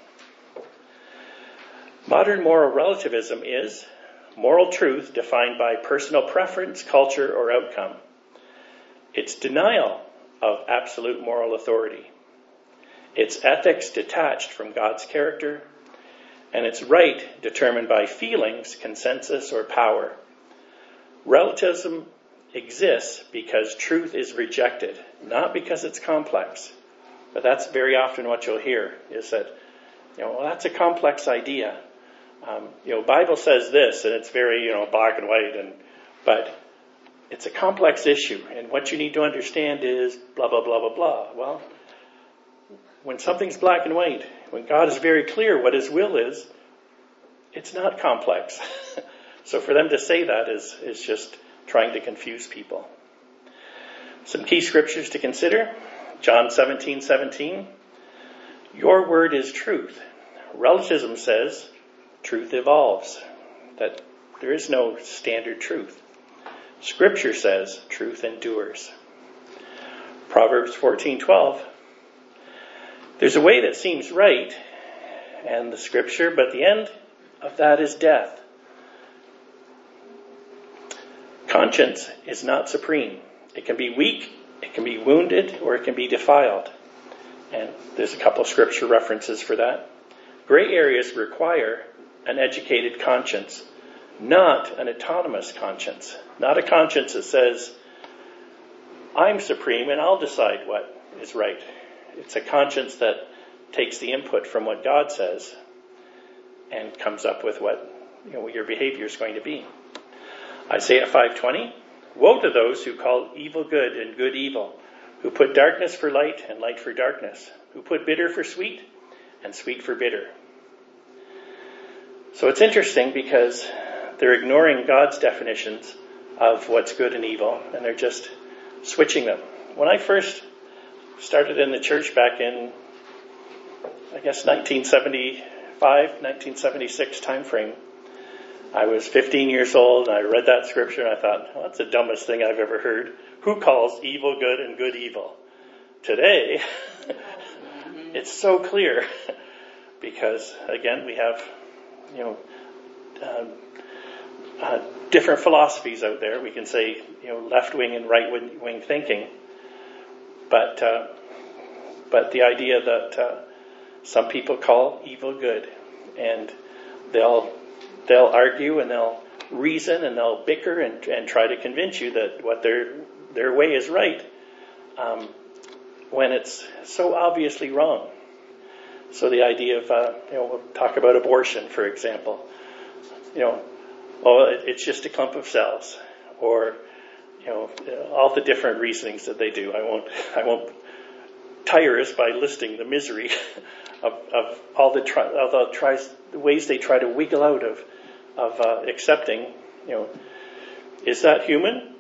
Modern moral relativism is moral truth defined by personal preference, culture, or outcome. It's denial of absolute moral authority. It's ethics detached from God's character, and it's right determined by feelings, consensus, or power. Relativism exists because truth is rejected, not because it's complex. But that's very often what you'll hear, is that, you know, well, that's a complex idea. Um, you know, Bible says this, and it's very, you know, black and white, and but it's a complex issue, and what you need to understand is blah, blah, blah, blah, blah. Well, when something's black and white, when God is very clear what His will is, it's not complex. So for them to say that is, is just trying to confuse people. Some key scriptures to consider. John seventeen seventeen. Your word is truth. Relativism says truth evolves, that there is no standard truth. Scripture says truth endures. Proverbs fourteen twelve. There's a way that seems right, and the Scripture, but the end of that is death. Conscience is not supreme. It can be weak, it can be wounded, or it can be defiled. And there's a couple of Scripture references for that. Gray areas require an educated conscience, not an autonomous conscience. Not a conscience that says, I'm supreme and I'll decide what is right. It's a conscience that takes the input from what God says and comes up with what, you know, what your behavior is going to be. Isaiah five twenty. Woe to those who call evil good and good evil, who put darkness for light and light for darkness, who put bitter for sweet and sweet for bitter. So it's interesting because they're ignoring God's definitions of what's good and evil, and they're just switching them. When I first started in the church back in, I guess, nineteen seventy-five, nineteen seventy-six time frame, I was fifteen years old, and I read that scripture, and I thought, well, that's the dumbest thing I've ever heard. Who calls evil good and good evil? Today, it's so clear, because, again, we have, you know, uh, uh, different philosophies out there. We can say, you know, left-wing and right-wing thinking, but uh, but the idea that uh, some people call evil good, and they'll they'll argue and they'll reason and they'll bicker and, and try to convince you that what their their way is right, um, when it's so obviously wrong. So the idea of, uh, you know, we'll talk about abortion, for example. You know, well, it, it's just a clump of cells, or, you know, all the different reasonings that they do. I won't, I won't tire us by listing the misery of, of all the, tri- of the, tries, the ways they try to wiggle out of, of uh, accepting. You know, is that human,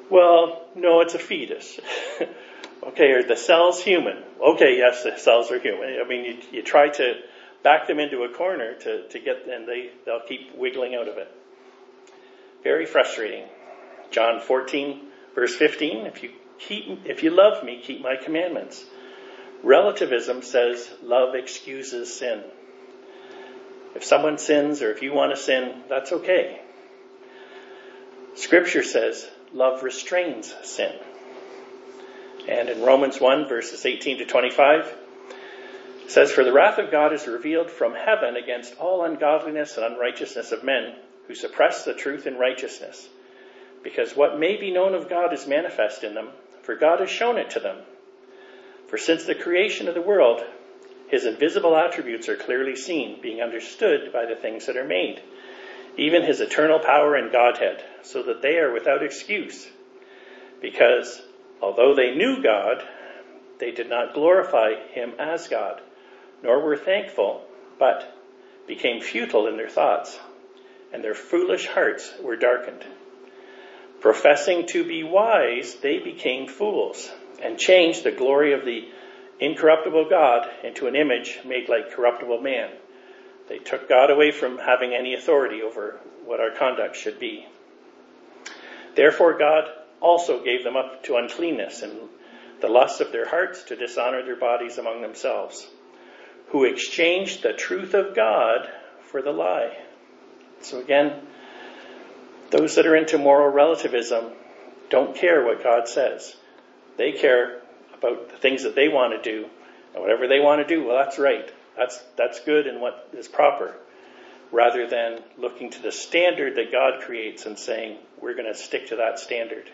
Well, no, it's a fetus. Okay, are the cells human? Okay, yes, the cells are human. I mean, you, you try to back them into a corner to, to get, and they, they'll keep wiggling out of it. Very frustrating. John fourteen, verse fifteen, if you keep, if you love me, keep my commandments. Relativism says love excuses sin. If someone sins, or if you want to sin, that's okay. Scripture says love restrains sin. And in Romans one, verses eighteen to twenty-five, it says, "For the wrath of God is revealed from heaven against all ungodliness and unrighteousness of men, who suppress the truth in righteousness. Because what may be known of God is manifest in them, for God has shown it to them. For since the creation of the world, his invisible attributes are clearly seen, being understood by the things that are made, even his eternal power and Godhead, so that they are without excuse. Because although they knew God, they did not glorify him as God, nor were thankful, but became futile in their thoughts, and their foolish hearts were darkened. Professing to be wise, they became fools, and changed the glory of the incorruptible God into an image made like corruptible man." They took God away from having any authority over what our conduct should be. "Therefore God also gave them up to uncleanness and the lusts of their hearts to dishonor their bodies among themselves, who exchanged the truth of God for the lie." So again, those that are into moral relativism don't care what God says. They care about the things that they want to do, and whatever they want to do, well, that's right. That's that's good and what is proper, rather than looking to the standard that God creates and saying, we're going to stick to that standard.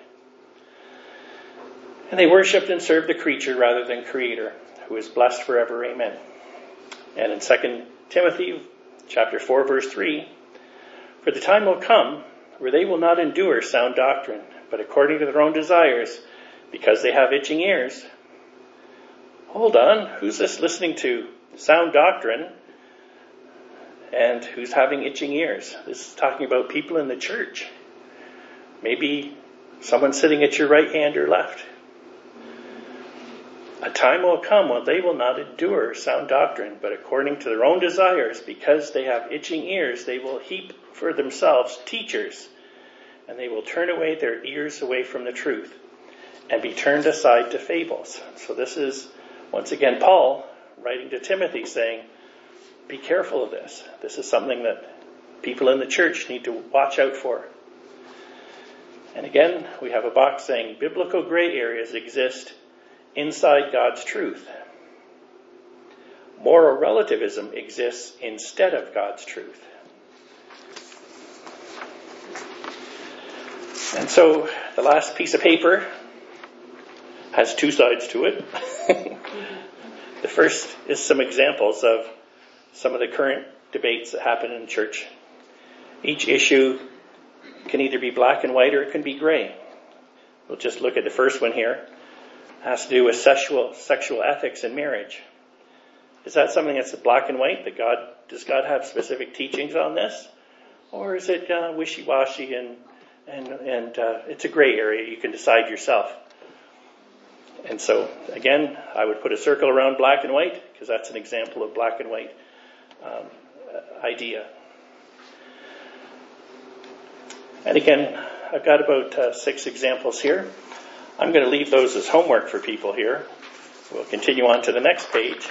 And they worshipped and served the creature rather than Creator, who is blessed forever. Amen. And in Second Timothy chapter four, verse three, "For the time will come where they will not endure sound doctrine, but according to their own desires, because they have itching ears." Hold on, who's this listening to sound doctrine and who's having itching ears? This is talking about people in the church. Maybe someone sitting at your right hand or left. "A time will come when they will not endure sound doctrine, but according to their own desires, because they have itching ears, they will heap for themselves teachers, and they will turn away their ears away from the truth, and be turned aside to fables." So this is, once again, Paul writing to Timothy saying, be careful of this. This is something that people in the church need to watch out for. And again, we have a box saying biblical gray areas exist inside God's truth. Moral relativism exists instead of God's truth. And so the last piece of paper has two sides to it. The first is some examples of some of the current debates that happen in church. Each issue can either be black and white or it can be gray. We'll just look at the first one here. It has to do with sexual sexual ethics in marriage. Is that something that's black and white? That God does God have specific teachings on this, or is it uh, wishy-washy and and and uh, it's a gray area? You can decide yourself. And so, again, I would put a circle around black and white because that's an example of black and white um, idea. And again, I've got about uh, six examples here. I'm going to leave those as homework for people here. We'll continue on to the next page.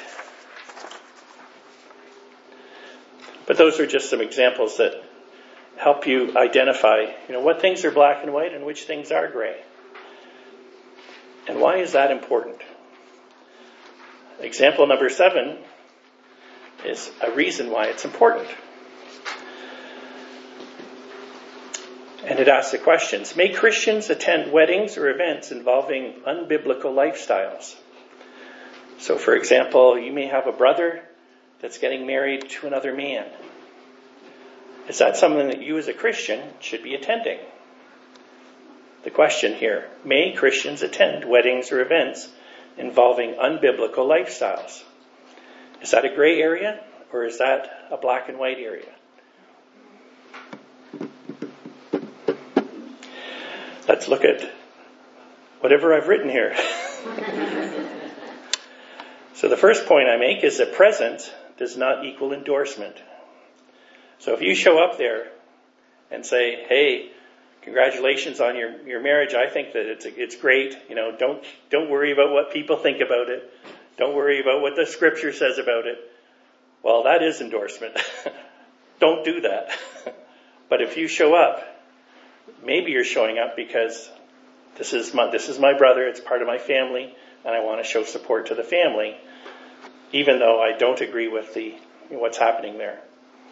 But those are just some examples that help you identify, you know, what things are black and white and which things are gray. And why is that important? Example number seven is a reason why it's important. And it asks the questions: may Christians attend weddings or events involving unbiblical lifestyles? So, for example, you may have a brother that's getting married to another man. Is that something that you as a Christian should be attending? The question here: may Christians attend weddings or events involving unbiblical lifestyles? Is that a gray area or is that a black and white area? Let's look at whatever I've written here. So the first point I make is that presence does not equal endorsement. So if you show up there and say, hey, congratulations on your, your marriage, I think that it's it's great. You know, don't don't worry about what people think about it. Don't worry about what the scripture says about it. Well, that is endorsement. Don't do that. But if you show up, maybe you're showing up because this is my this is my brother, it's part of my family, and I want to show support to the family, even though I don't agree with the what's happening there.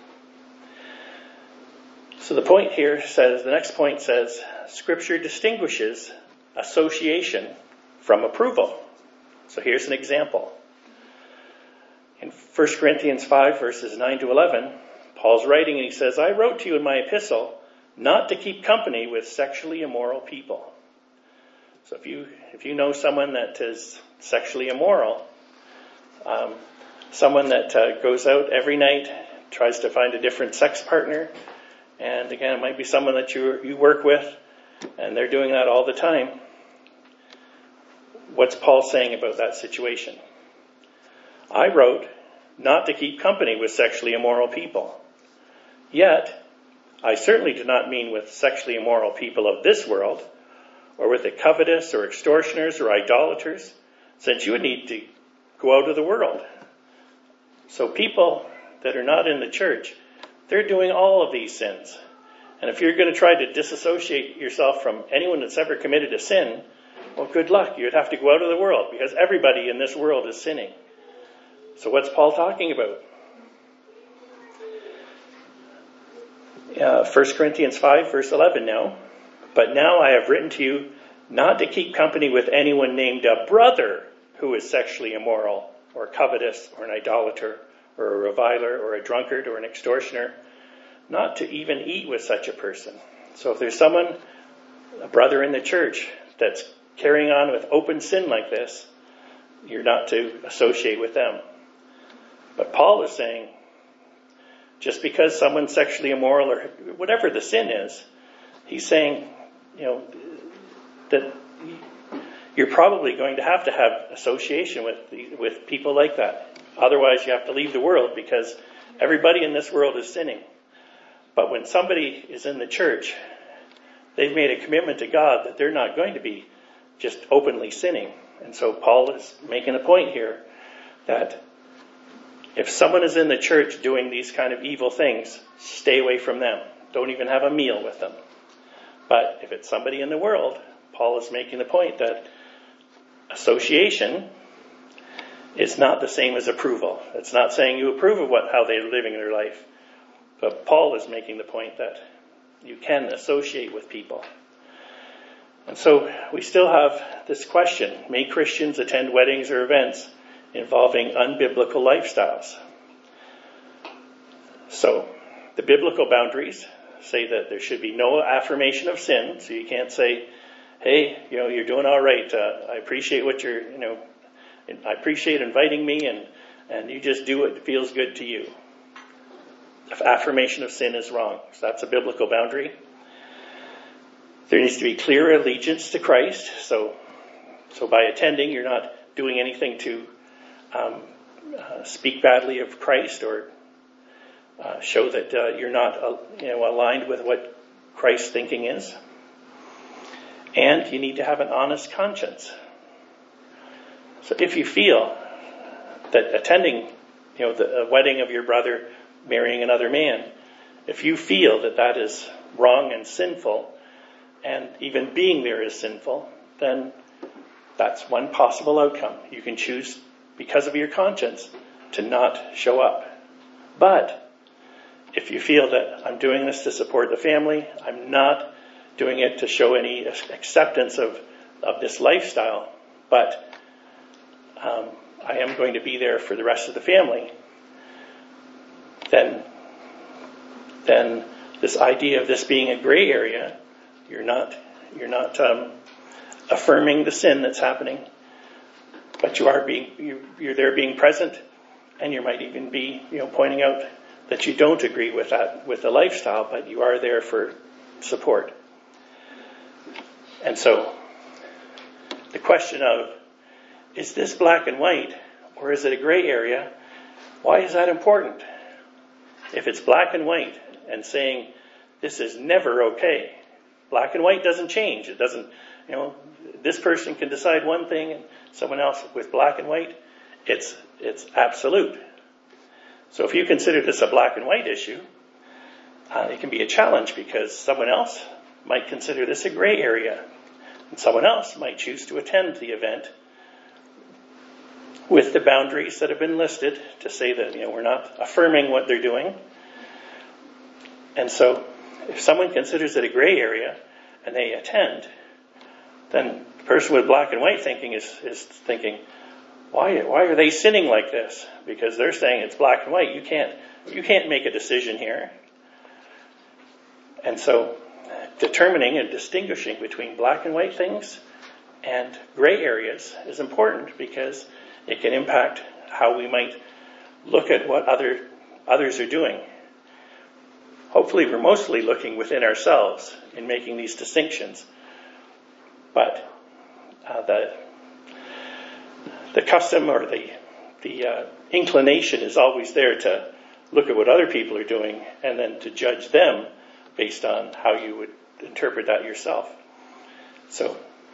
So the point here says, the next point says, Scripture distinguishes association from approval. So here's an example. In First Corinthians five, verses nine to eleven, Paul's writing and he says, I wrote to you in my epistle not to keep company with sexually immoral people. So if you if you know someone that is sexually immoral, um, someone that uh, goes out every night, tries to find a different sex partner, and again, it might be someone that you you work with, and they're doing that all the time. What's Paul saying about that situation? I wrote not to keep company with sexually immoral people. Yet, I certainly do not mean with sexually immoral people of this world, or with the covetous or extortioners or idolaters, since you would need to go out of the world. So people that are not in the church, they're doing all of these sins. And if you're going to try to disassociate yourself from anyone that's ever committed a sin, well, good luck. You'd have to go out of the world because everybody in this world is sinning. So what's Paul talking about? Uh, First Corinthians five, verse eleven now. But now I have written to you not to keep company with anyone named a brother who is sexually immoral or covetous or an idolater or a reviler or a drunkard or an extortioner, not to even eat with such a person. So if there's someone, a brother in the church, that's carrying on with open sin like this, you're not to associate with them. But Paul is saying, just because someone's sexually immoral or whatever the sin is, he's saying, you know, that you're probably going to have to have association with the, with people like that. Otherwise, you have to leave the world because everybody in this world is sinning. But when somebody is in the church, they've made a commitment to God that they're not going to be just openly sinning. And so Paul is making a point here that if someone is in the church doing these kind of evil things, stay away from them. Don't even have a meal with them. But if it's somebody in the world, Paul is making the point that association is not the same as approval. It's not saying you approve of what how they're living their life. But Paul is making the point that you can associate with people. And so we still have this question. May Christians attend weddings or events involving unbiblical lifestyles? So the biblical boundaries say that there should be no affirmation of sin. So you can't say, hey, you know, you're doing all right. Uh, I appreciate what you're, you know, I appreciate inviting me and, and you just do what feels good to you. If affirmation of sin is wrong. So that's a biblical boundary. There needs to be clear allegiance to Christ. So, so by attending, you're not doing anything to um, uh, speak badly of Christ or uh, show that uh, you're not uh, you know, aligned with what Christ's thinking is. And you need to have an honest conscience. So if you feel that attending, you know, the a wedding of your brother marrying another man, if you feel that that is wrong and sinful, and even being there is sinful, then that's one possible outcome. You can choose, because of your conscience, to not show up. But if you feel that I'm doing this to support the family, I'm not doing it to show any acceptance of, of this lifestyle, but um, I am going to be there for the rest of the family, then, then this idea of this being a gray area, you're not, you're not um, affirming the sin that's happening, but you are being, you're, you're there being present, and you might even be, you know, pointing out that you don't agree with that, with the lifestyle, but you are there for support. And so, the question of, is this black and white or is it a gray area? Why is that important? If it's black and white and saying this is never okay, black and white doesn't change. It doesn't, you know, this person can decide one thing and someone else with black and white, it's it's absolute. So if you consider this a black and white issue, uh, it can be a challenge because someone else might consider this a gray area. And someone else might choose to attend the event with the boundaries that have been listed to say that, you know, we're not affirming what they're doing. And so if someone considers it a gray area and they attend, then the person with black and white thinking is, is thinking, why why are they sinning like this? Because they're saying it's black and white. You can't you can't make a decision here. And so determining and distinguishing between black and white things and gray areas is important because it can impact how we might look at what other others are doing. Hopefully we're mostly looking within ourselves in making these distinctions. But uh, the the custom or the the uh, inclination is always there to look at what other people are doing and then to judge them based on how you would interpret that yourself. So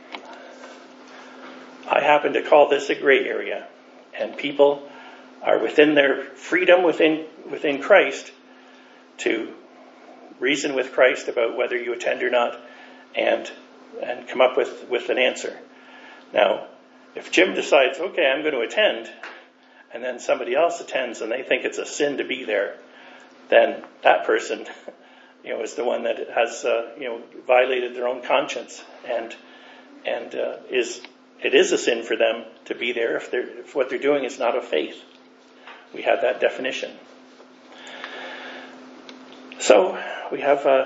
I happen to call this a gray area, and people are within their freedom within within Christ to reason with Christ about whether you attend or not and and come up with, with an answer. Now, if Jim decides, okay, I'm going to attend, and then somebody else attends and they think it's a sin to be there, then that person, you know, is the one that has, uh, you know, violated their own conscience, and and uh, is it is a sin for them to be there if they're if what they're doing is not of faith. We have that definition. So we have uh,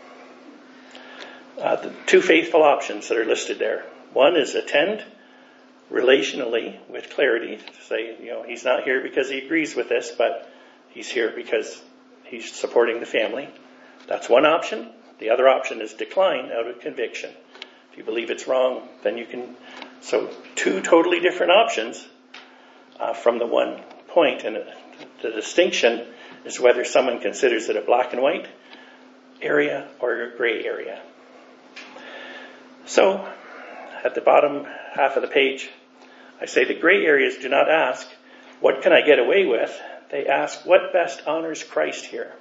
uh, the two faithful options that are listed there. One is attend relationally with clarity, to say, you know, he's not here because he agrees with this, but he's here because he's supporting the family. That's one option. The other option is decline out of conviction. If you believe it's wrong, then you can. So two totally different options uh, from the one point. And the distinction is whether someone considers it a black and white area or a gray area. So at the bottom half of the page, I say the gray areas do not ask, what can I get away with? They ask, what best honors Christ here?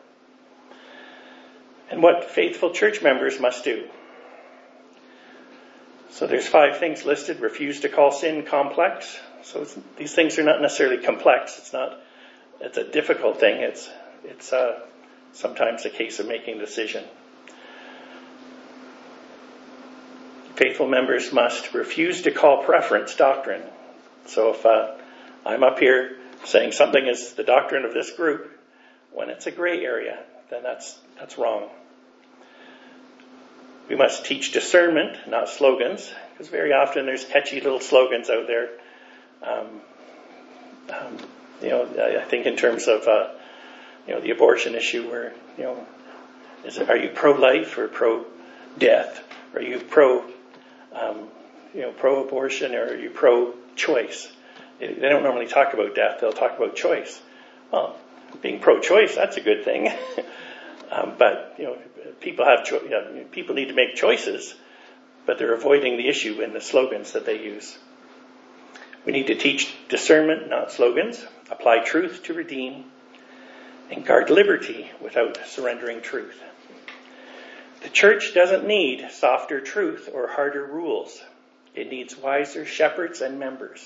And what faithful church members must do. So there's five things listed. Refuse to call sin complex. So it's, these things are not necessarily complex. It's not. It's a difficult thing. It's it's uh, sometimes a case of making a decision. Faithful members must refuse to call preference doctrine. So if uh, I'm up here saying something is the doctrine of this group, when it's a gray area, then that's that's wrong. We must teach discernment, not slogans, because very often there's catchy little slogans out there. Um, um, you know, I think in terms of uh, you know the abortion issue, where you know, is it, are you pro-life or pro-death? Are you pro, um, you know, pro-abortion, or are you pro-choice? They don't normally talk about death; they'll talk about choice. Well, being pro-choice, that's a good thing. um, but you know, people have cho- you know, people need to make choices, but they're avoiding the issue in the slogans that they use. We need to teach discernment, not slogans. Apply truth to redeem, and guard liberty without surrendering truth. The church doesn't need softer truth or harder rules. It needs wiser shepherds and members.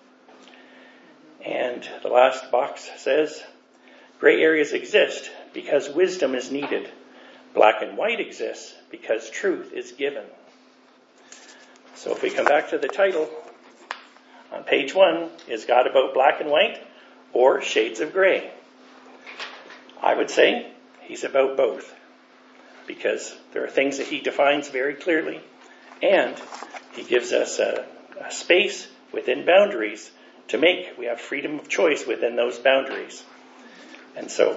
And the last box says, gray areas exist because wisdom is needed. Black and white exists because truth is given. So if we come back to the title, on page one, is God about black and white or shades of gray? I would say he's about both, because there are things that he defines very clearly, and he gives us a, a space within boundaries to make. We have freedom of choice within those boundaries. And so,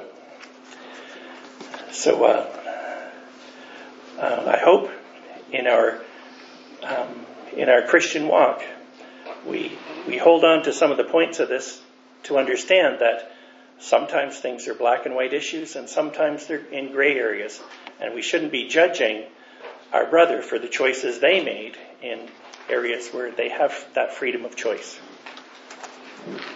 so uh, uh, I hope in our um, in our Christian walk, we we hold on to some of the points of this to understand that sometimes things are black and white issues and sometimes they're in gray areas. And we shouldn't be judging our brother for the choices they made in areas where they have that freedom of choice.